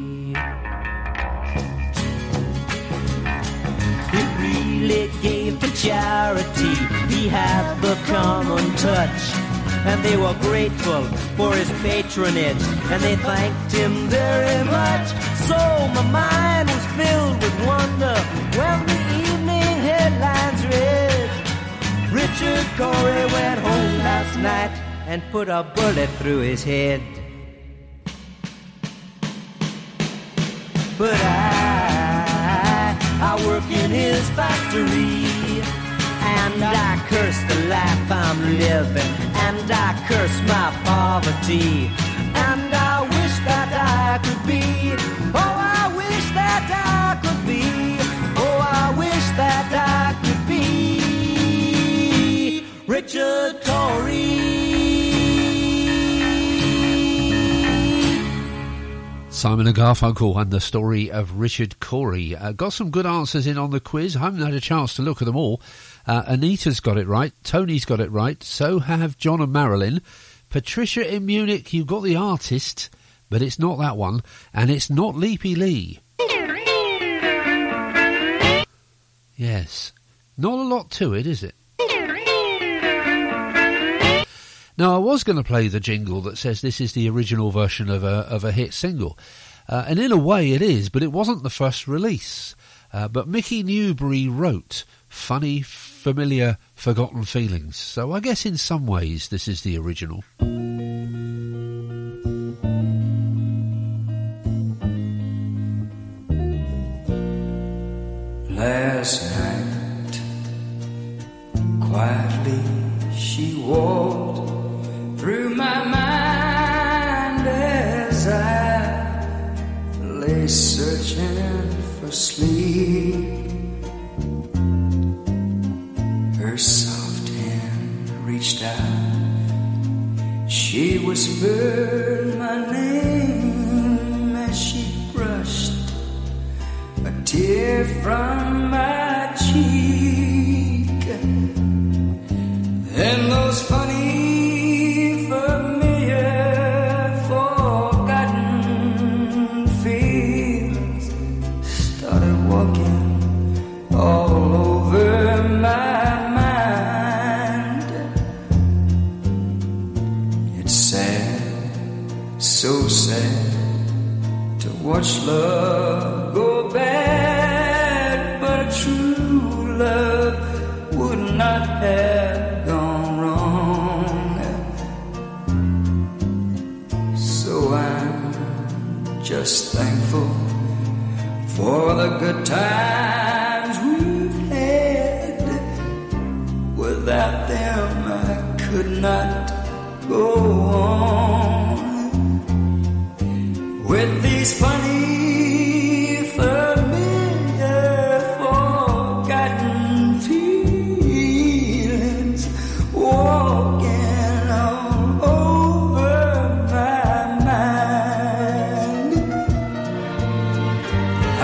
He really gave to charity, he had the common touch, and they were grateful for his patronage, and they thanked him very much. So my mind was filled with wonder when the evening headlines read, Richard Corey went home last night and put a bullet through his head. But I, I work in his factory, and I curse the life I'm living, and I curse my poverty, and I wish that I could be, oh I wish that I could be, oh I wish that I could be Richard Corey. Simon and Garfunkel and the story of Richard Corey. Uh, got some good answers in on the quiz. I haven't had a chance to look at them all. Uh, Anita's got it right. Tony's got it right. So have John and Marilyn. Patricia in Munich, you got the artist, but it's not that one. And it's not Leapy Lee. Yes. Not a lot to it, is it? Now, I was going to play the jingle that says this is the original version of a, of a hit single. Uh, and in a way it is, but it wasn't the first release. Uh, but Mickey Newbury wrote Funny, Familiar, Forgotten Feelings. So I guess in some ways this is the original. Last night, quietly she walked through my mind as I lay searching for sleep. Her soft hand reached out, she whispered my name as she brushed a tear from my cheek. Then those funny familiar walking all over my mind. It's sad, so sad to watch love go bad, but true love would not have gone wrong. So I'm just thankful for the good times we've had. Without them I could not go on. With these funny, familiar, forgotten feelings walking all over my mind, I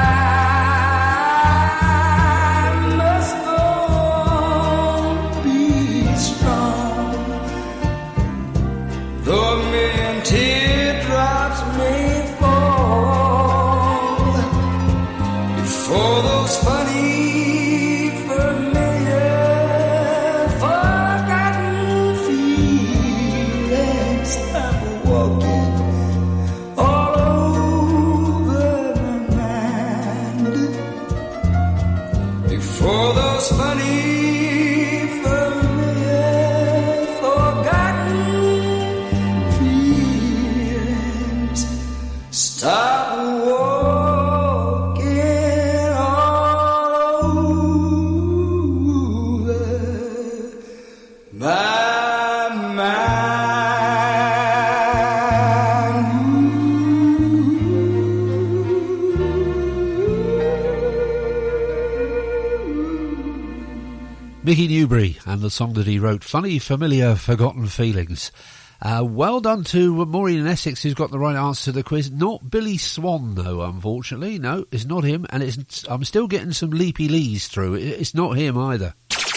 must go on, be strong, though a million teardrops may fall before those funny, familiar, forgotten feelings I'm walking all over my mind. Before those funny, familiar, forgotten feelings stop walking all over my mind. Mickey Newbury and the song that he wrote, Funny, Familiar, Forgotten Feelings. Uh, well done to Maureen in Essex, who's got the right answer to the quiz. Not Billy Swan, though, unfortunately. No, it's not him, and it's, I'm still getting some leapy lees through. It, it's not him either.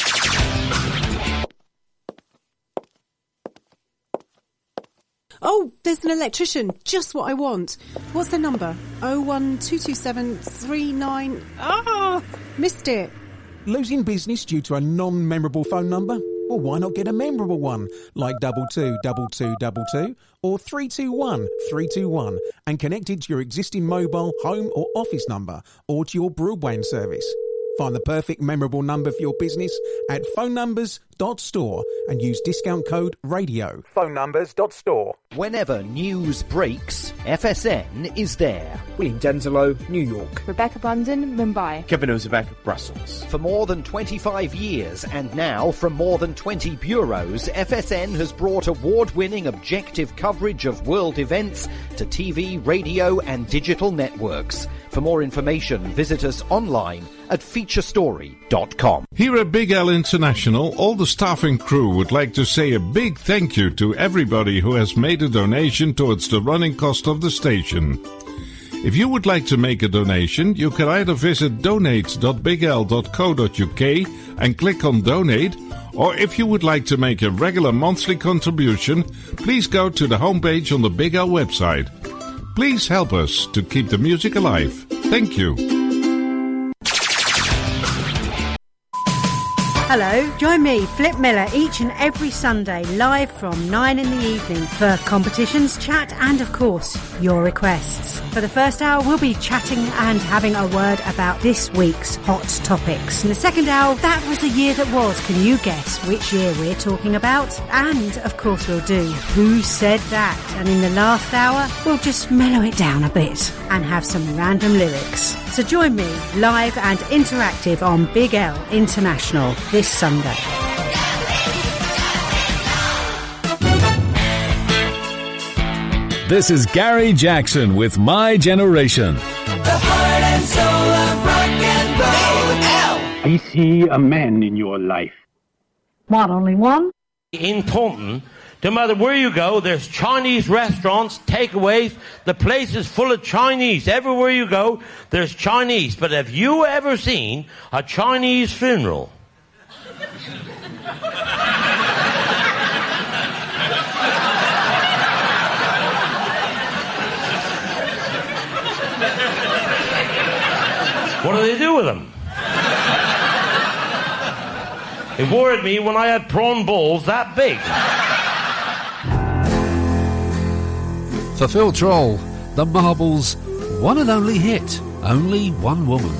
Oh, there's an electrician. Just what I want. What's the number? oh one two two seven three nine... Ah, missed it. Losing business due to a non-memorable phone number? Well, why not get a memorable one, like double two double two double two or three two one three two one, and connect it to your existing mobile, home or office number, or to your broadband service. Find the perfect memorable number for your business at phone numbers dot store and use discount code radio. phone numbers dot store. Whenever news breaks, F S N is there. William Denzelo, New York. Rebecca Bunden, Mumbai. Kevin Ozebek, Brussels. For more than twenty-five years and now from more than twenty bureaus, F S N has brought award-winning objective coverage of world events to T V, radio and digital networks. For more information, visit us online at feature story dot com. Here at Big L International, all the staff and crew would like to say a big thank you to everybody who has made a donation towards the running cost of the station. If you would like to make a donation, you can either visit donate dot big l dot co dot u k and click on donate, or if you would like to make a regular monthly contribution, please go to the homepage on the Big L website. Please help us to keep the music alive. Thank you. Hello, join me, Flip Miller, each and every Sunday, live from nine in the evening for competitions, chat and, of course, your requests. For the first hour, we'll be chatting and having a word about this week's hot topics. In the second hour, that was the year that was. Can you guess which year we're talking about? And, of course, we'll do Who Said That? And in the last hour, we'll just mellow it down a bit and have some random lyrics. So join me, live and interactive on Big L International this Sunday. This is Gary Jackson with My Generation. The heart and soul of rock and roll. I see a man in your life. What, only one? In Taunton, no matter where you go, there's Chinese restaurants, takeaways. The place is full of Chinese. Everywhere you go, there's Chinese. But have you ever seen a Chinese funeral? What do they do with them? It worried me when I had prawn balls that big. For Phil Troll, the Marbles' one and only hit, Only One Woman.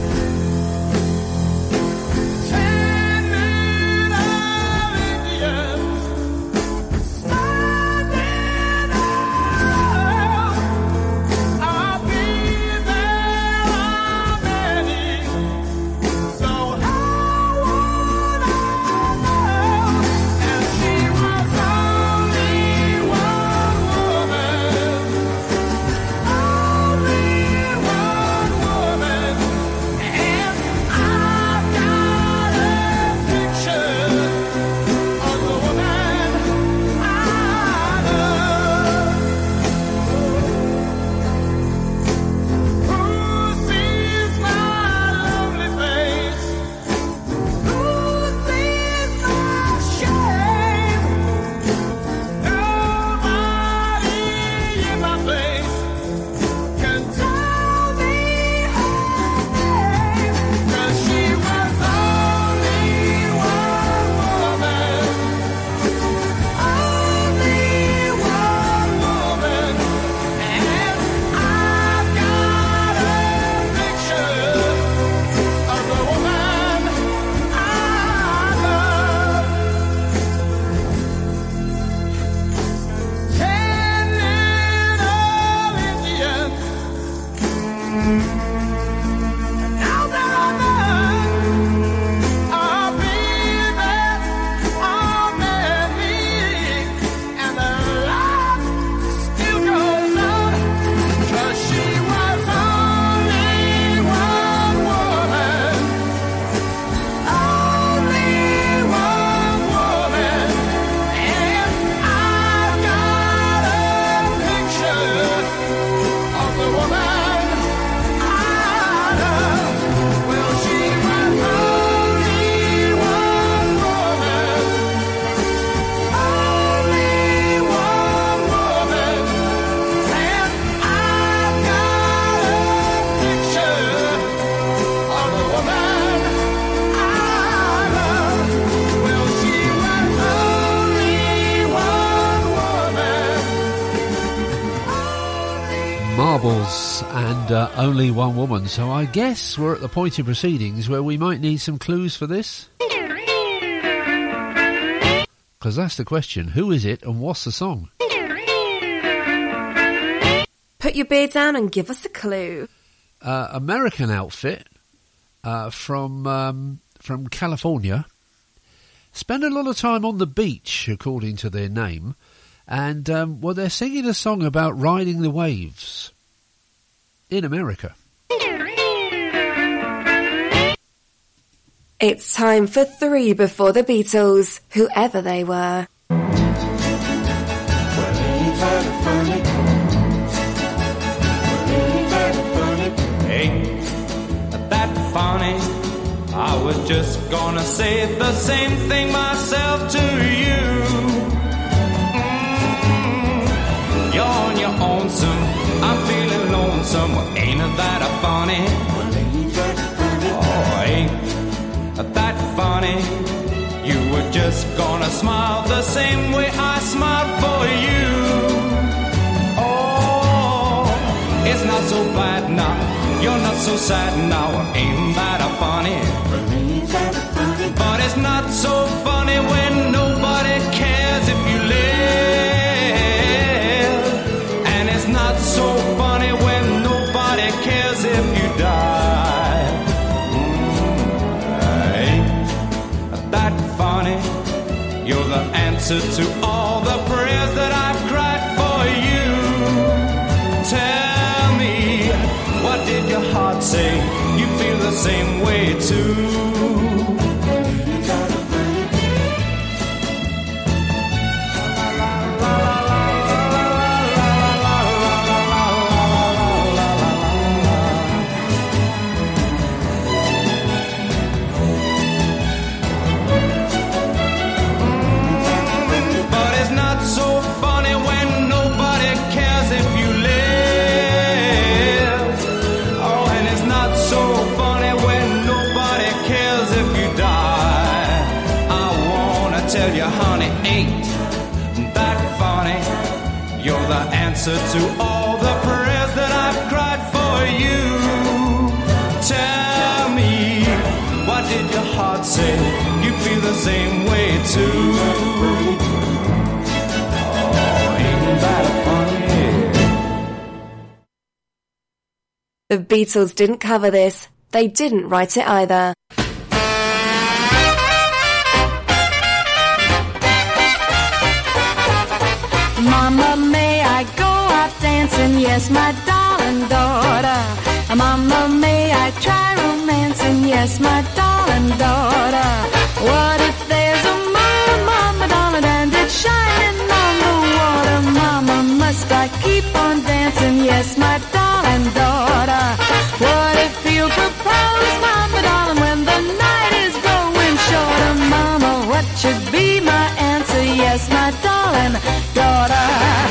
Marbles and uh, Only One Woman. So I guess we're at the point in proceedings where we might need some clues for this. Because that's the question. Who is it and what's the song? Put your beard down and give us a clue. Uh, American outfit uh, from um, from California. Spend a lot of time on the beach, according to their name. And, um, well, they're singing a song about riding the waves in America. It's time for three before the Beatles, whoever they were. Ain't that funny? I was just gonna say the same thing myself to you. Mm, you're on your own, son. I'm feeling lonesome. Well, ain't that a funny? Oh, ain't that funny? You were just gonna smile the same way I smiled for you. Oh, it's not so bad now. You're not so sad now. Ain't that a funny? But it's not so funny when nobody cares if you live. And it's not so funny when nobody cares if you die. Ain't that funny? You're the answer to all the prayers that I've cried for you. Tell me, what did your heart say? You feel the same way too. So ain't that funny. You're the answer to all the prayers that I've cried for you. Tell me, what did your heart say? You feel the same way too. Oh, ain't that funny? The Beatles didn't cover this. They didn't write it either. Mama, may I go out dancing? Yes, my darling daughter. Mama, may I try romancing? Yes, my darling daughter. What if there's a moon, mama, darling, and it's shining on the water? Mama, must I keep on dancing? Yes, my darling daughter. What if you propose, mama, darling, when the night is growing shorter? Mama, what should be my answer? Yes, my darling daughter.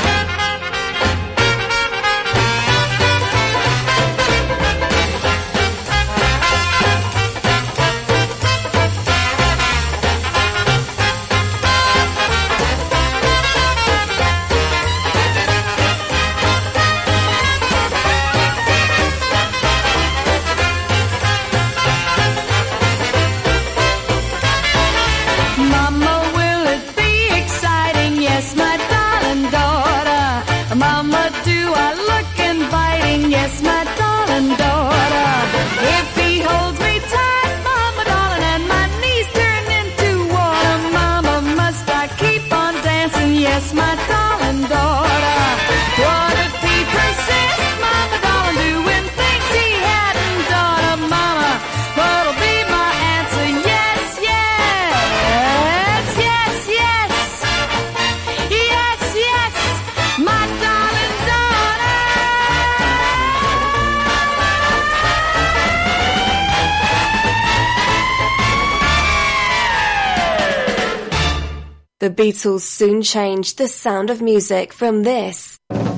The Beatles soon changed the sound of music from this.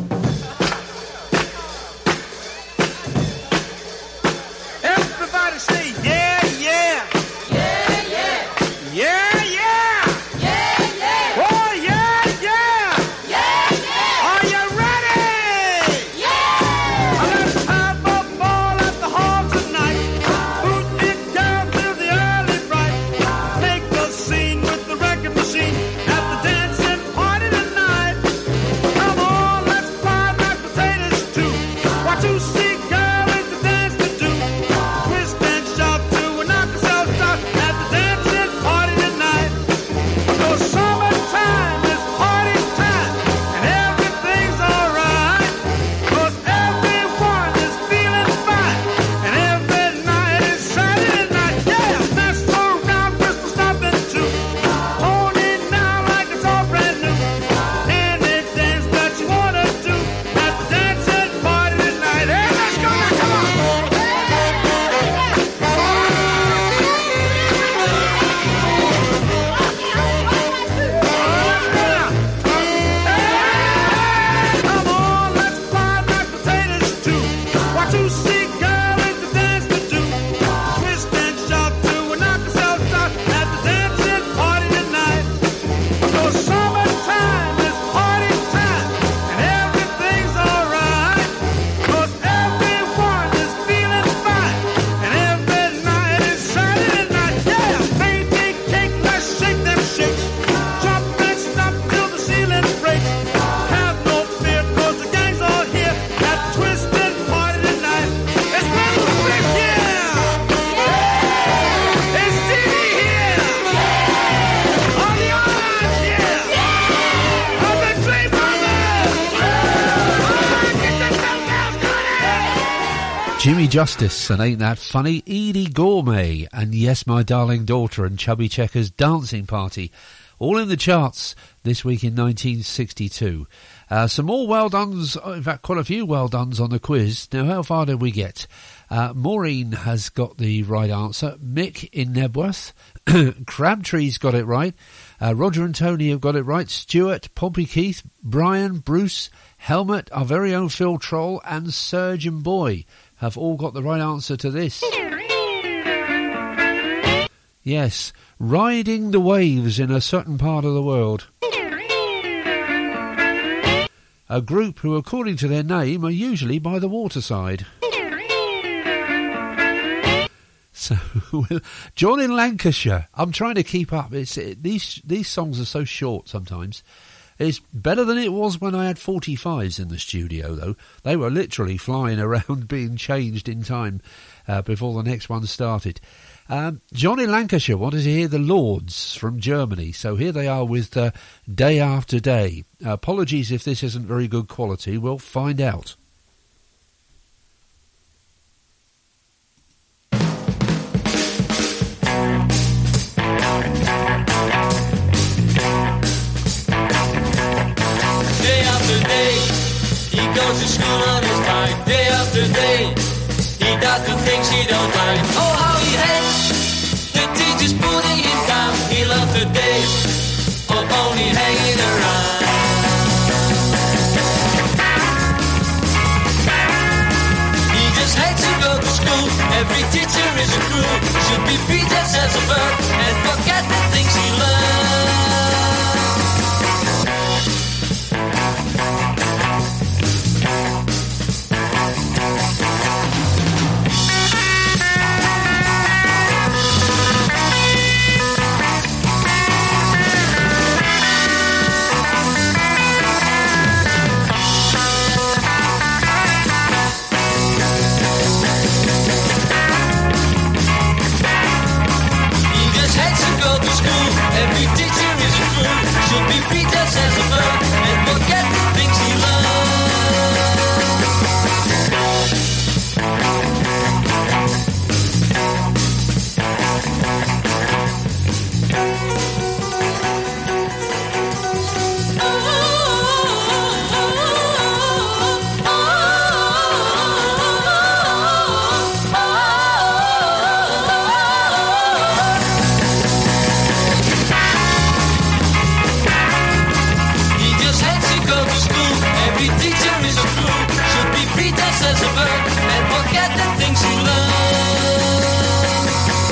Everybody say yeah, yeah. Yeah, yeah. Yeah, yeah. Yeah, yeah. Oh, yeah, yeah. Yeah, yeah. Are you ready? Yeah. Let's have a ball at the hall tonight. Boot it down till the early bright. Make a scene with the record machine. Jimmy Justice and Ain't That Funny, Edie Gourmet and Yes My Darling Daughter and Chubby Checker's Dancing Party, all in the charts this week in nineteen sixty-two. Uh, some more well dones, in fact quite a few well dones on the quiz. Now how far did we get? Uh, Maureen has got the right answer. Mick in Nebworth. Crabtree's got it right. Uh, Roger and Tony have got it right. Stuart, Pompey Keith, Brian, Bruce, Helmut, our very own Phil Troll and Surgeon Boy have all got the right answer to this. Yes, riding the waves in a certain part of the world. A group who, according to their name, are usually by the waterside. So, John in Lancashire. I'm trying to keep up. It's it, these these songs are so short sometimes. It's better than it was when I had forty-fives in the studio, though. They were literally flying around being changed in time uh, before the next one started. Um, John in Lancashire wanted to hear the Lords from Germany, so here they are with uh, Day After Day. Uh, apologies if this isn't very good quality. We'll find out. Day after day, he goes to school on his bike. Day after day, he does the things he don't like. Oh, how he hates the teachers putting him down. He loves the days of only hanging around. He just hates to go to school. Every teacher is a crew. Should be free just as a bird and forget the things he learned. Every teacher is a fool. Should be free just as a bird and forget the things he as a bird and forget the things he learned.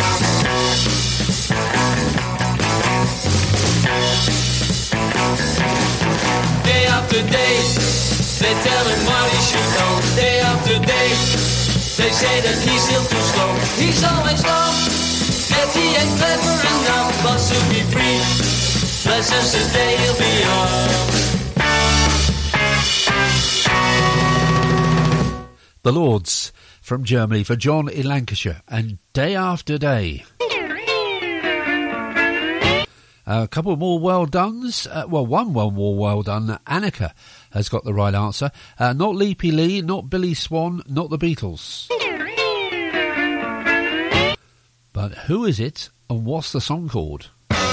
Day after day, they tell him what he should know. Day after day, they say that he's still too slow. He's always known that he ain't clever enough, but to be free. Blesses the day he'll be on. The Lords from Germany for John in Lancashire and Day After Day. A couple more well dones. Uh, well, one well more well done. Annika has got the right answer. Uh, not Leapy Lee, not Billy Swan, not the Beatles. But who is it and what's the song called?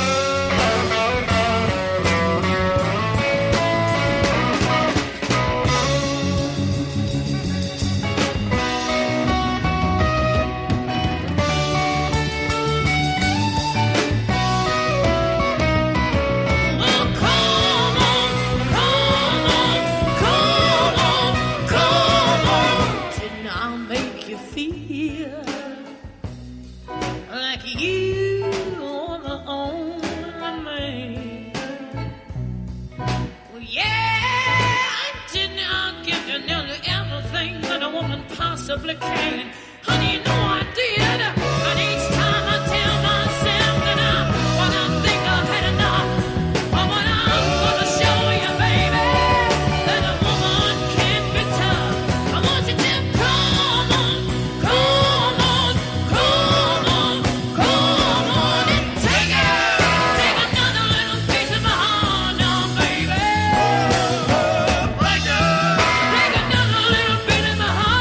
Possibly can. Honey, you know I did. But each time I tell myself that I, when I think I've had enough, but when I'm gonna show you, baby, that a woman can be tough. I want you to come on, come on, come on, come on and take it. Take another little piece of my heart now, baby. Right now. Take another little bit of my heart.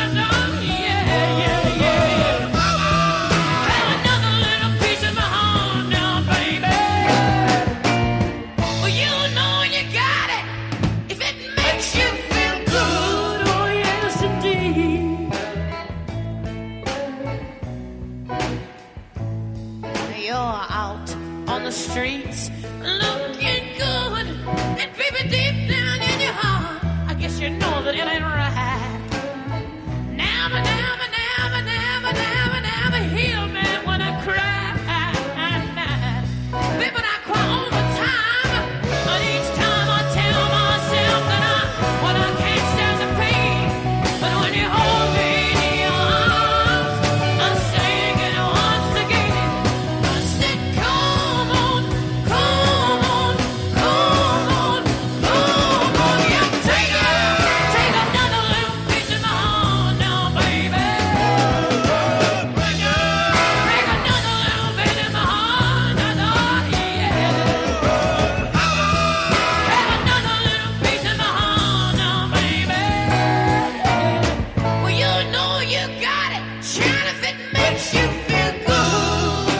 Streets looking good, and baby, deep down in your heart, I guess you know that it ain't right. Never, never, never, never, never, never heal me when I cry. makes you feel good.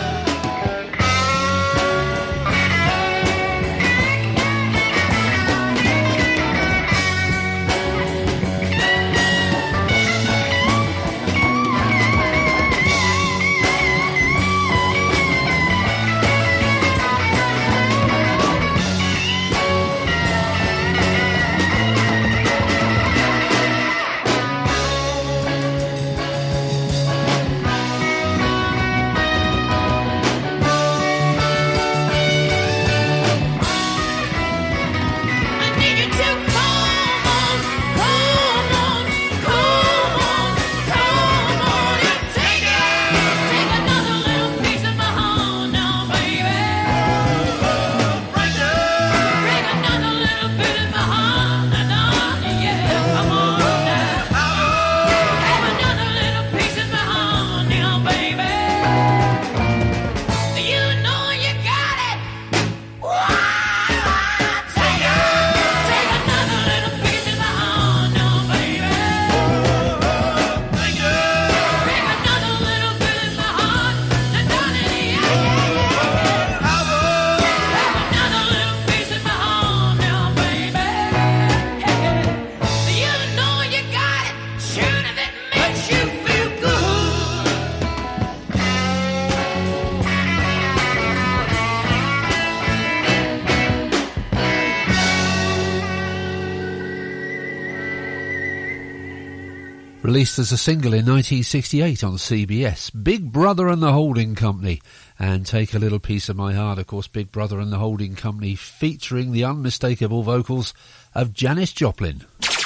Released as a single in nineteen sixty-eight on C B S, Big Brother and the Holding Company, and Take a Little Piece of My Heart. Of course, Big Brother and the Holding Company featuring the unmistakable vocals of Janis Joplin.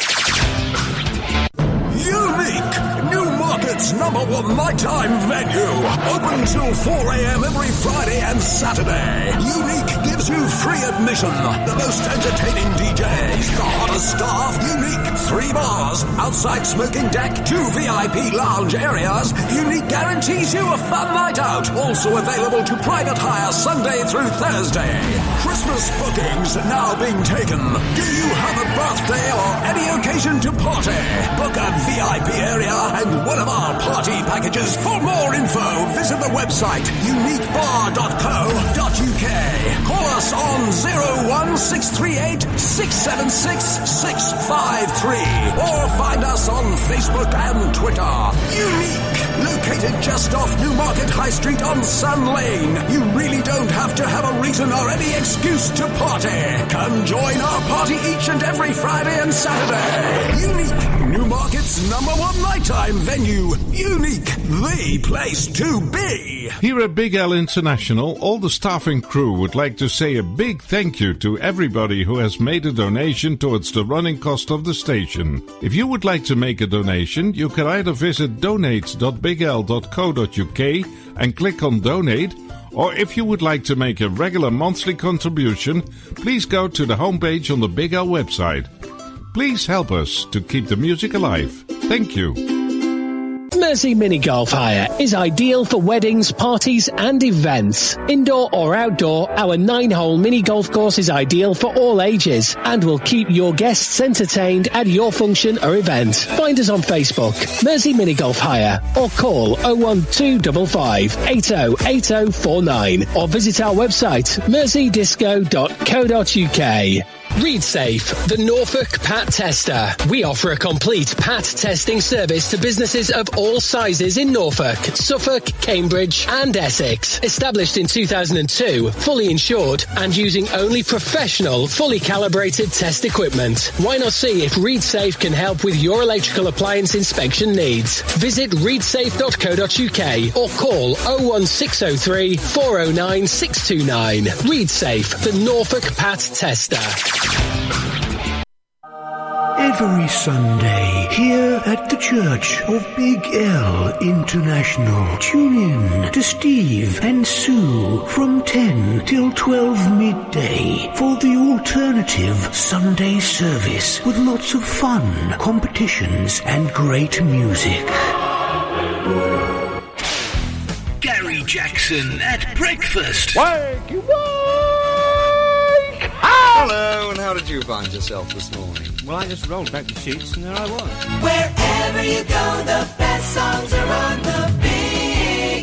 Unique! Newmarket's number one nighttime venue. Open till four a.m. every Friday and Saturday. Unique gives you free admission. The most entertaining D Js, the hottest staff. Unique. Three bars, outside smoking deck, two V I P lounge areas. Unique guarantees you a fun night out. Also available to private hire Sunday through Thursday. Christmas bookings now being taken. Do you have a birthday or any occasion to party? Book a V I P area and one of our party packages. For more info, visit the website unique bar dot co dot uk. Call us on zero one six three eight six seven six six five three or find us on Facebook and Twitter. Unique, located just off Newmarket High Street on Sun Lane. You really don't have to have a reason or any excuse to party. Come join our party each and every Friday and Saturday. Unique, Newmarket's number one nighttime venue. Unique, the place to be. Here at Big L International, all the staff and crew would like to say a big thank you to everybody who has made a donation towards the running cost of the station. If you would like to make a donation, you can either visit donate dot big l dot co dot uk and click on donate, or if you would like to make a regular monthly contribution, please go to the homepage on the Big L website. Please help us to keep the music alive. Thank you. Mersey Mini Golf Hire is ideal for weddings, parties and events. Indoor or outdoor, our nine-hole mini golf course is ideal for all ages and will keep your guests entertained at your function or event. Find us on Facebook, Mersey Mini Golf Hire, or call oh one two five five eight oh eight oh four nine or visit our website, mersey disco dot co dot uk. ReadSafe, the Norfolk Pat Tester. We offer a complete Pat testing service to businesses of all sizes in Norfolk, Suffolk, Cambridge and Essex. Established in two thousand two, fully insured and using only professional, fully calibrated test equipment. Why not see if ReadSafe can help with your electrical appliance inspection needs? Visit read safe dot co dot uk or call oh one six oh three four oh nine six two nine. ReadSafe, the Norfolk Pat Tester. Every Sunday, here at the Church of Big L International, tune in to Steve and Sue from ten till twelve midday for the alternative Sunday service with lots of fun, competitions and great music. Gary Jackson at breakfast. Wake you Hello, and how did you find yourself this morning? Well, I just rolled back the sheets and there I was. Wherever you go, the best songs are on the beat.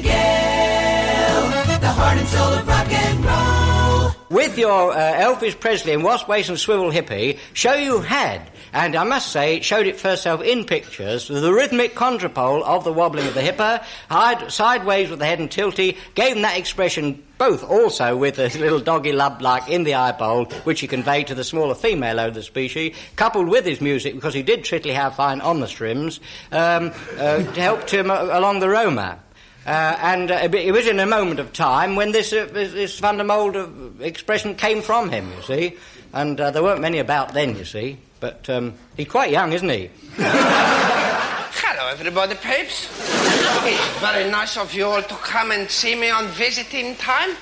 with your uh, Elvis Presley and Wasp Waist and Swivel hippie, show you had, and I must say, it showed it first self in pictures, the rhythmic contrapole of the wobbling of the hipper, hide, sideways with the head and tilty, gave them that expression both also with a little doggy lub like in the eyeball, which he conveyed to the smaller female of the species, coupled with his music, because he did trittly have fine on the strims, um, uh, to help him uh, along the Roma. Uh, and uh, it was in a moment of time when this, uh, this, this fundamental of expression came from him, you see. And uh, there weren't many about then, you see. But um, he's quite young, isn't he? Hello, everybody, Papes. It's very nice of you all to come and see me on visiting time.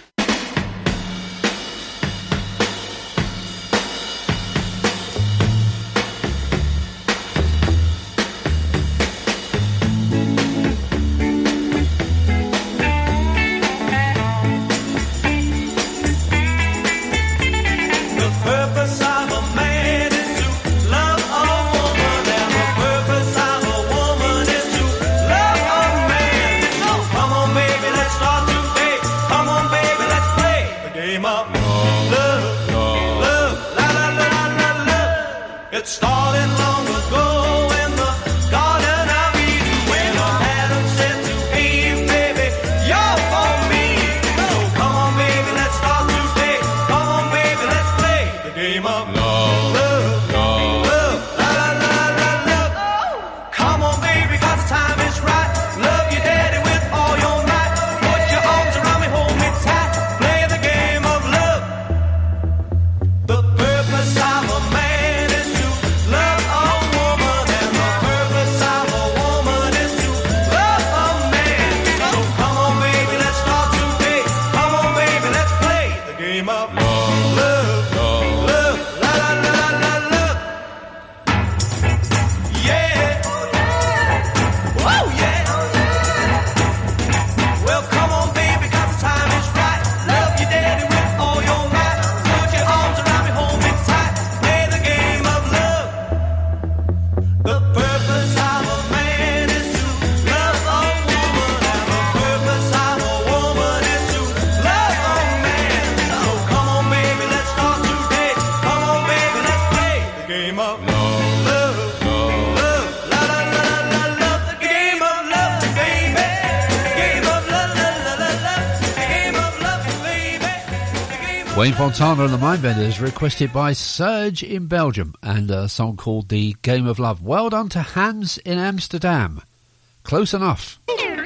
Wayne Fontana and the Mindbenders, requested by Serge in Belgium, and a song called The Game of Love. Well done to Hans in Amsterdam. Close enough.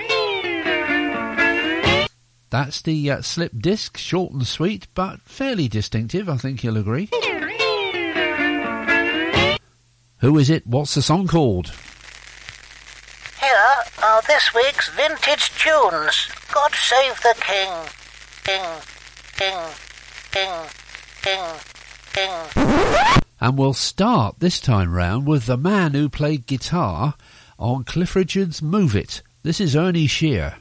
That's the uh, slip disc, short and sweet, but fairly distinctive, I think you'll agree. Who is it? What's the song called? Here are this week's vintage tunes. God Save the King. King, King, King, King, King. And we'll start this time round with the man who played guitar on Cliff Richard's Move It. This is Ernie Shear.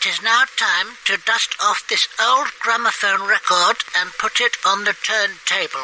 is now time to dust off this old gramophone record and put it on the turntable.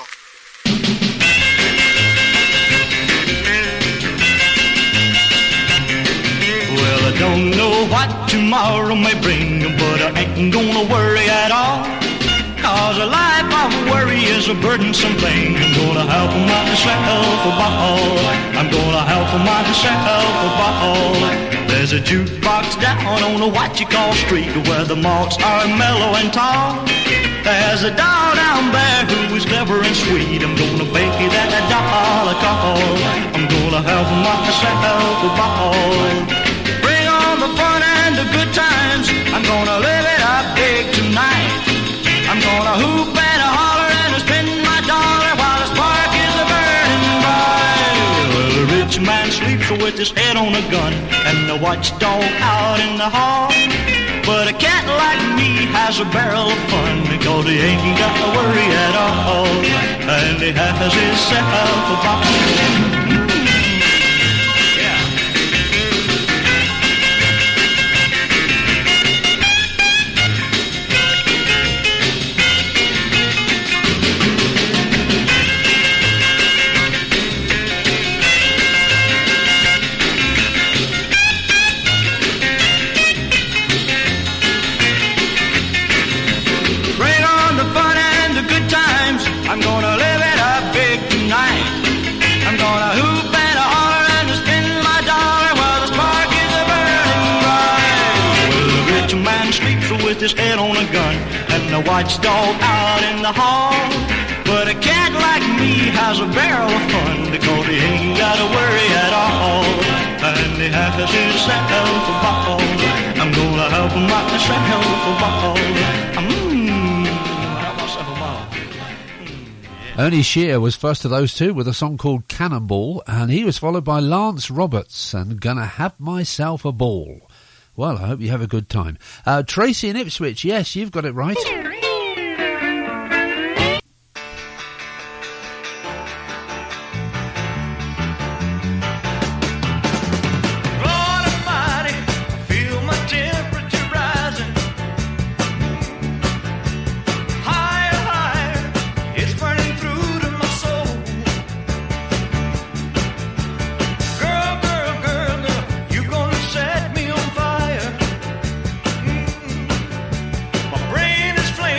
Well, I don't know what tomorrow may bring, but I ain't gonna worry at all. Cause a life of worry is a burdensome thing. I'm gonna help myself a ball. I'm gonna help myself a ball. There's a jukebox down on a what you call street where the malts are mellow and tall. There's a doll down there who is clever and sweet. I'm gonna bake that doll a call. I'm gonna help myself a ball. Bring on the fun and the good times. I'm gonna live it up big tonight. I'm gonna hoop and a holler and a spin my dollar while the spark is a burning bright. Well, the rich man sleeps with his head on a gun and the watchdog out in the hall. But a cat like me has a barrel of fun because he ain't got to worry at all. And he has himself a ball. I'm gonna live it up big tonight. I'm gonna hoop and a holler and a spin my dollar while the spark is a burning bright. Well, the rich man sleeps with his head on a gun and the watchdog out in the hall. But a cat like me has a barrel of fun because he ain't got to worry at all. And he has himself a ball. I'm gonna help myself a ball. Mmm, help myself a ball. Ernie Shear was first of those two with a song called Cannonball, and he was followed by Lance Roberts and Gonna Have Myself a Ball. Well, I hope you have a good time. Uh, Tracy in Ipswich, yes, you've got it right. Brain is flame.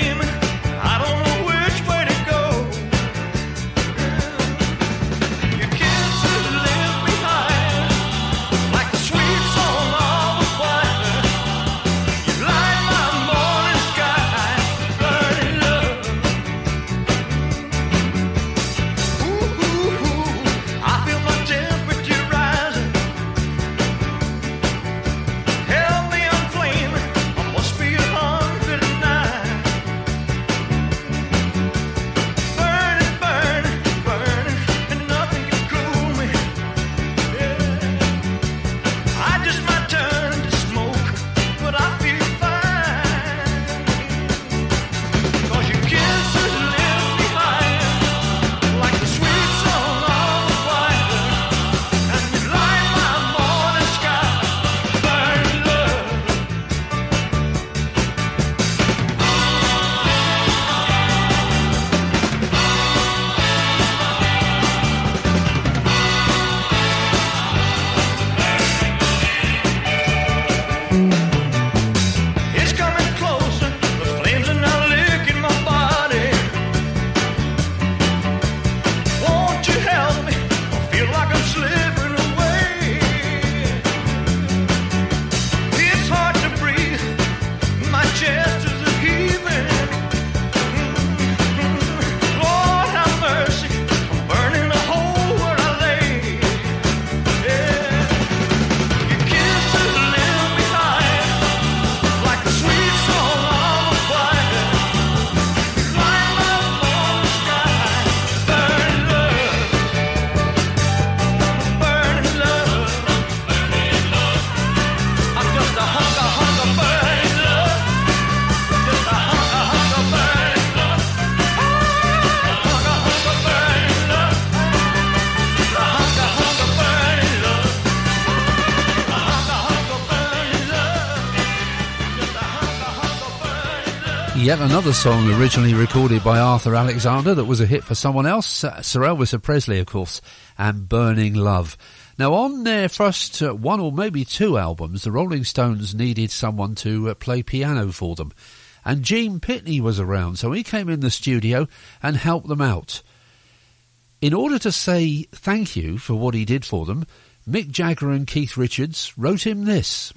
Yet another song originally recorded by Arthur Alexander that was a hit for someone else, uh, Sir Elvis Presley, of course, and Burning Love. Now, on their first uh, one or maybe two albums, the Rolling Stones needed someone to uh, play piano for them. And Gene Pitney was around, so he came in the studio and helped them out. In order to say thank you for what he did for them, Mick Jagger and Keith Richards wrote him this.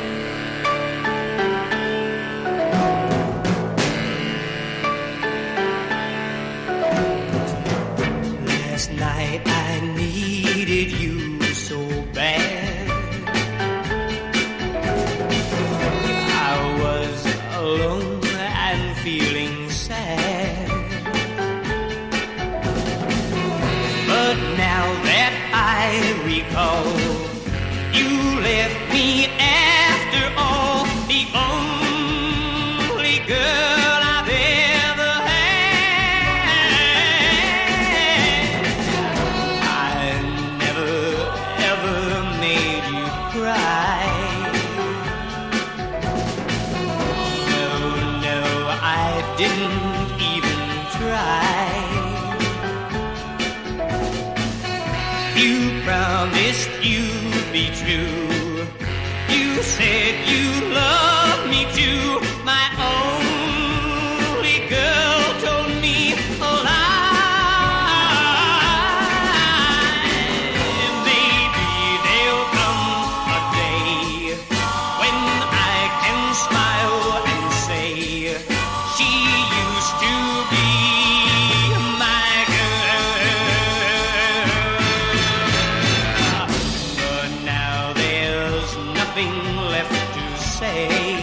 Last night I needed you so bad. I was alone and feeling sad. But now that I recall, you left me after all, the only girl I've ever had. I never, ever made you cry. No, no, I didn't even try. You promised you'd be true. You said you loved me too. My only girl told me a lie. Maybe there'll come a day when I can smile and say she used to be my girl. But now there's nothing left to say.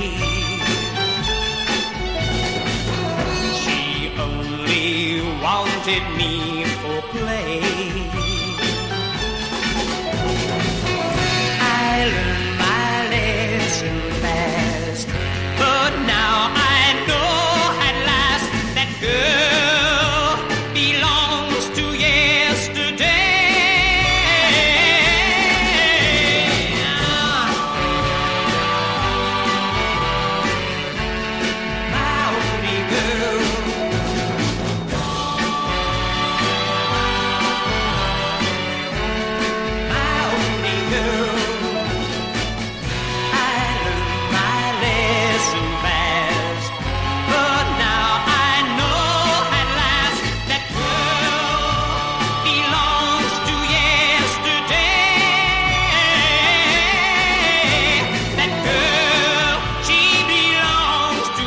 She only wanted me for play. I learned my lesson fast, but now I know at last that girl belongs to yesterday. My only girl. My only girl. I learned my lesson fast, but now I know at last that girl belongs to yesterday. That girl, she belongs to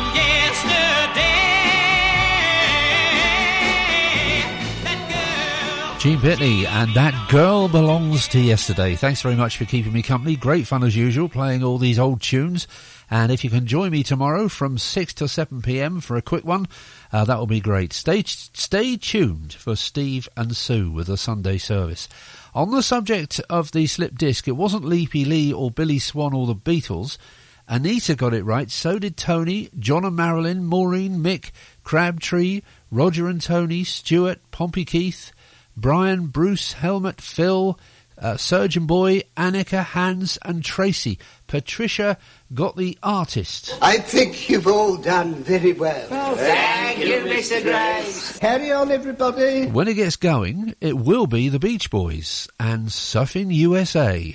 yesterday. That girl. Gene Pitney and That Girl Belongs to Yesterday. Thanks very much for keeping me company. Great fun as usual, playing all these old tunes. And if you can join me tomorrow from six to seven p.m. for a quick one, uh, that will be great. Stay, stay tuned for Steve and Sue with the Sunday service. On the subject of the slip disc, it wasn't Leapy Lee or Billy Swan or the Beatles. Anita got it right, so did Tony, John and Marilyn, Maureen, Mick, Crabtree, Roger and Tony, Stuart, Pompey Keith, Brian, Bruce, Helmut, Phil, uh, Surgeon Boy, Annika, Hans and Tracy. Patricia got the artist. I think you've all done very well. Oh, thank you, Mister Grace. Carry on, everybody. When it gets going, it will be the Beach Boys and Surfing U S A.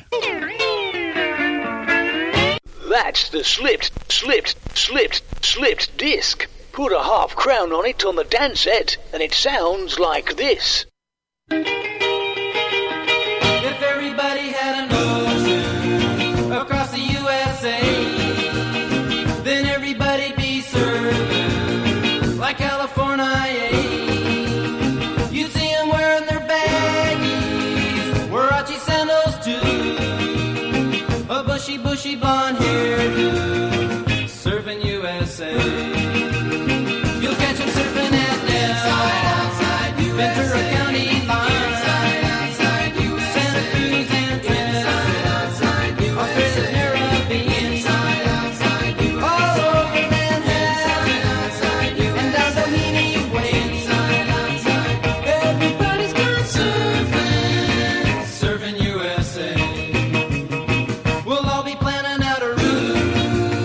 That's the slipped, slipped, slipped, slipped disc. Put a half crown on it on the dance set, and it sounds like this. If everybody had an ocean across the U S A, then everybody'd be serving like California. You'd see them wearing their baggies, Warachi sandals too, a bushy, bushy blonde hairdo, serving U S A. You'll catch them surfing at Inside, outside, Ventura County line. Serving U S A. We'll all be planning out a route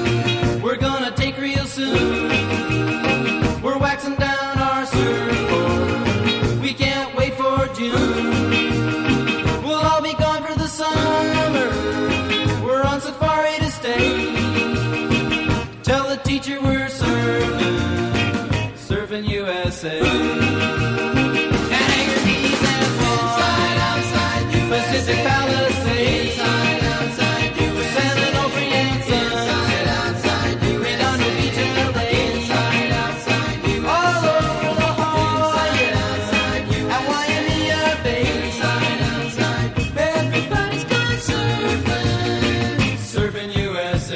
teacher, we're surfing, surfing U S A. And Hangar Beach and inside, outside U S A. Pacific Palisades, inside, outside U S A. San Onofre and inside, outside U S A. Redondo Beach and L A, inside, outside U S A. All over La Jolla, outside U S A. And Waimea Bay, inside, outside. Everybody's gone surfing, surfing U S A.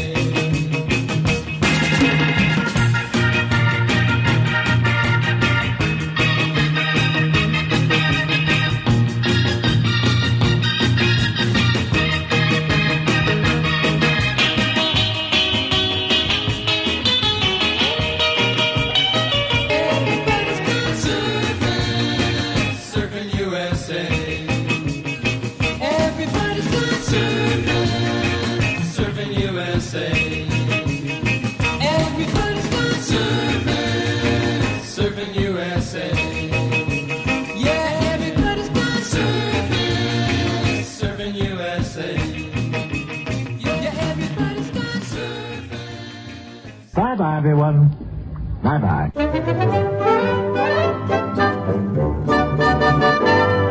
Surfing U S A. Everybody's gone surfing, surfing U S A. Everybody's gone surfing, surfing U S A. Yeah, everybody's gone surfing, surfing U S A. Yeah, everybody's gone surfing. Bye bye, everyone. Bye bye.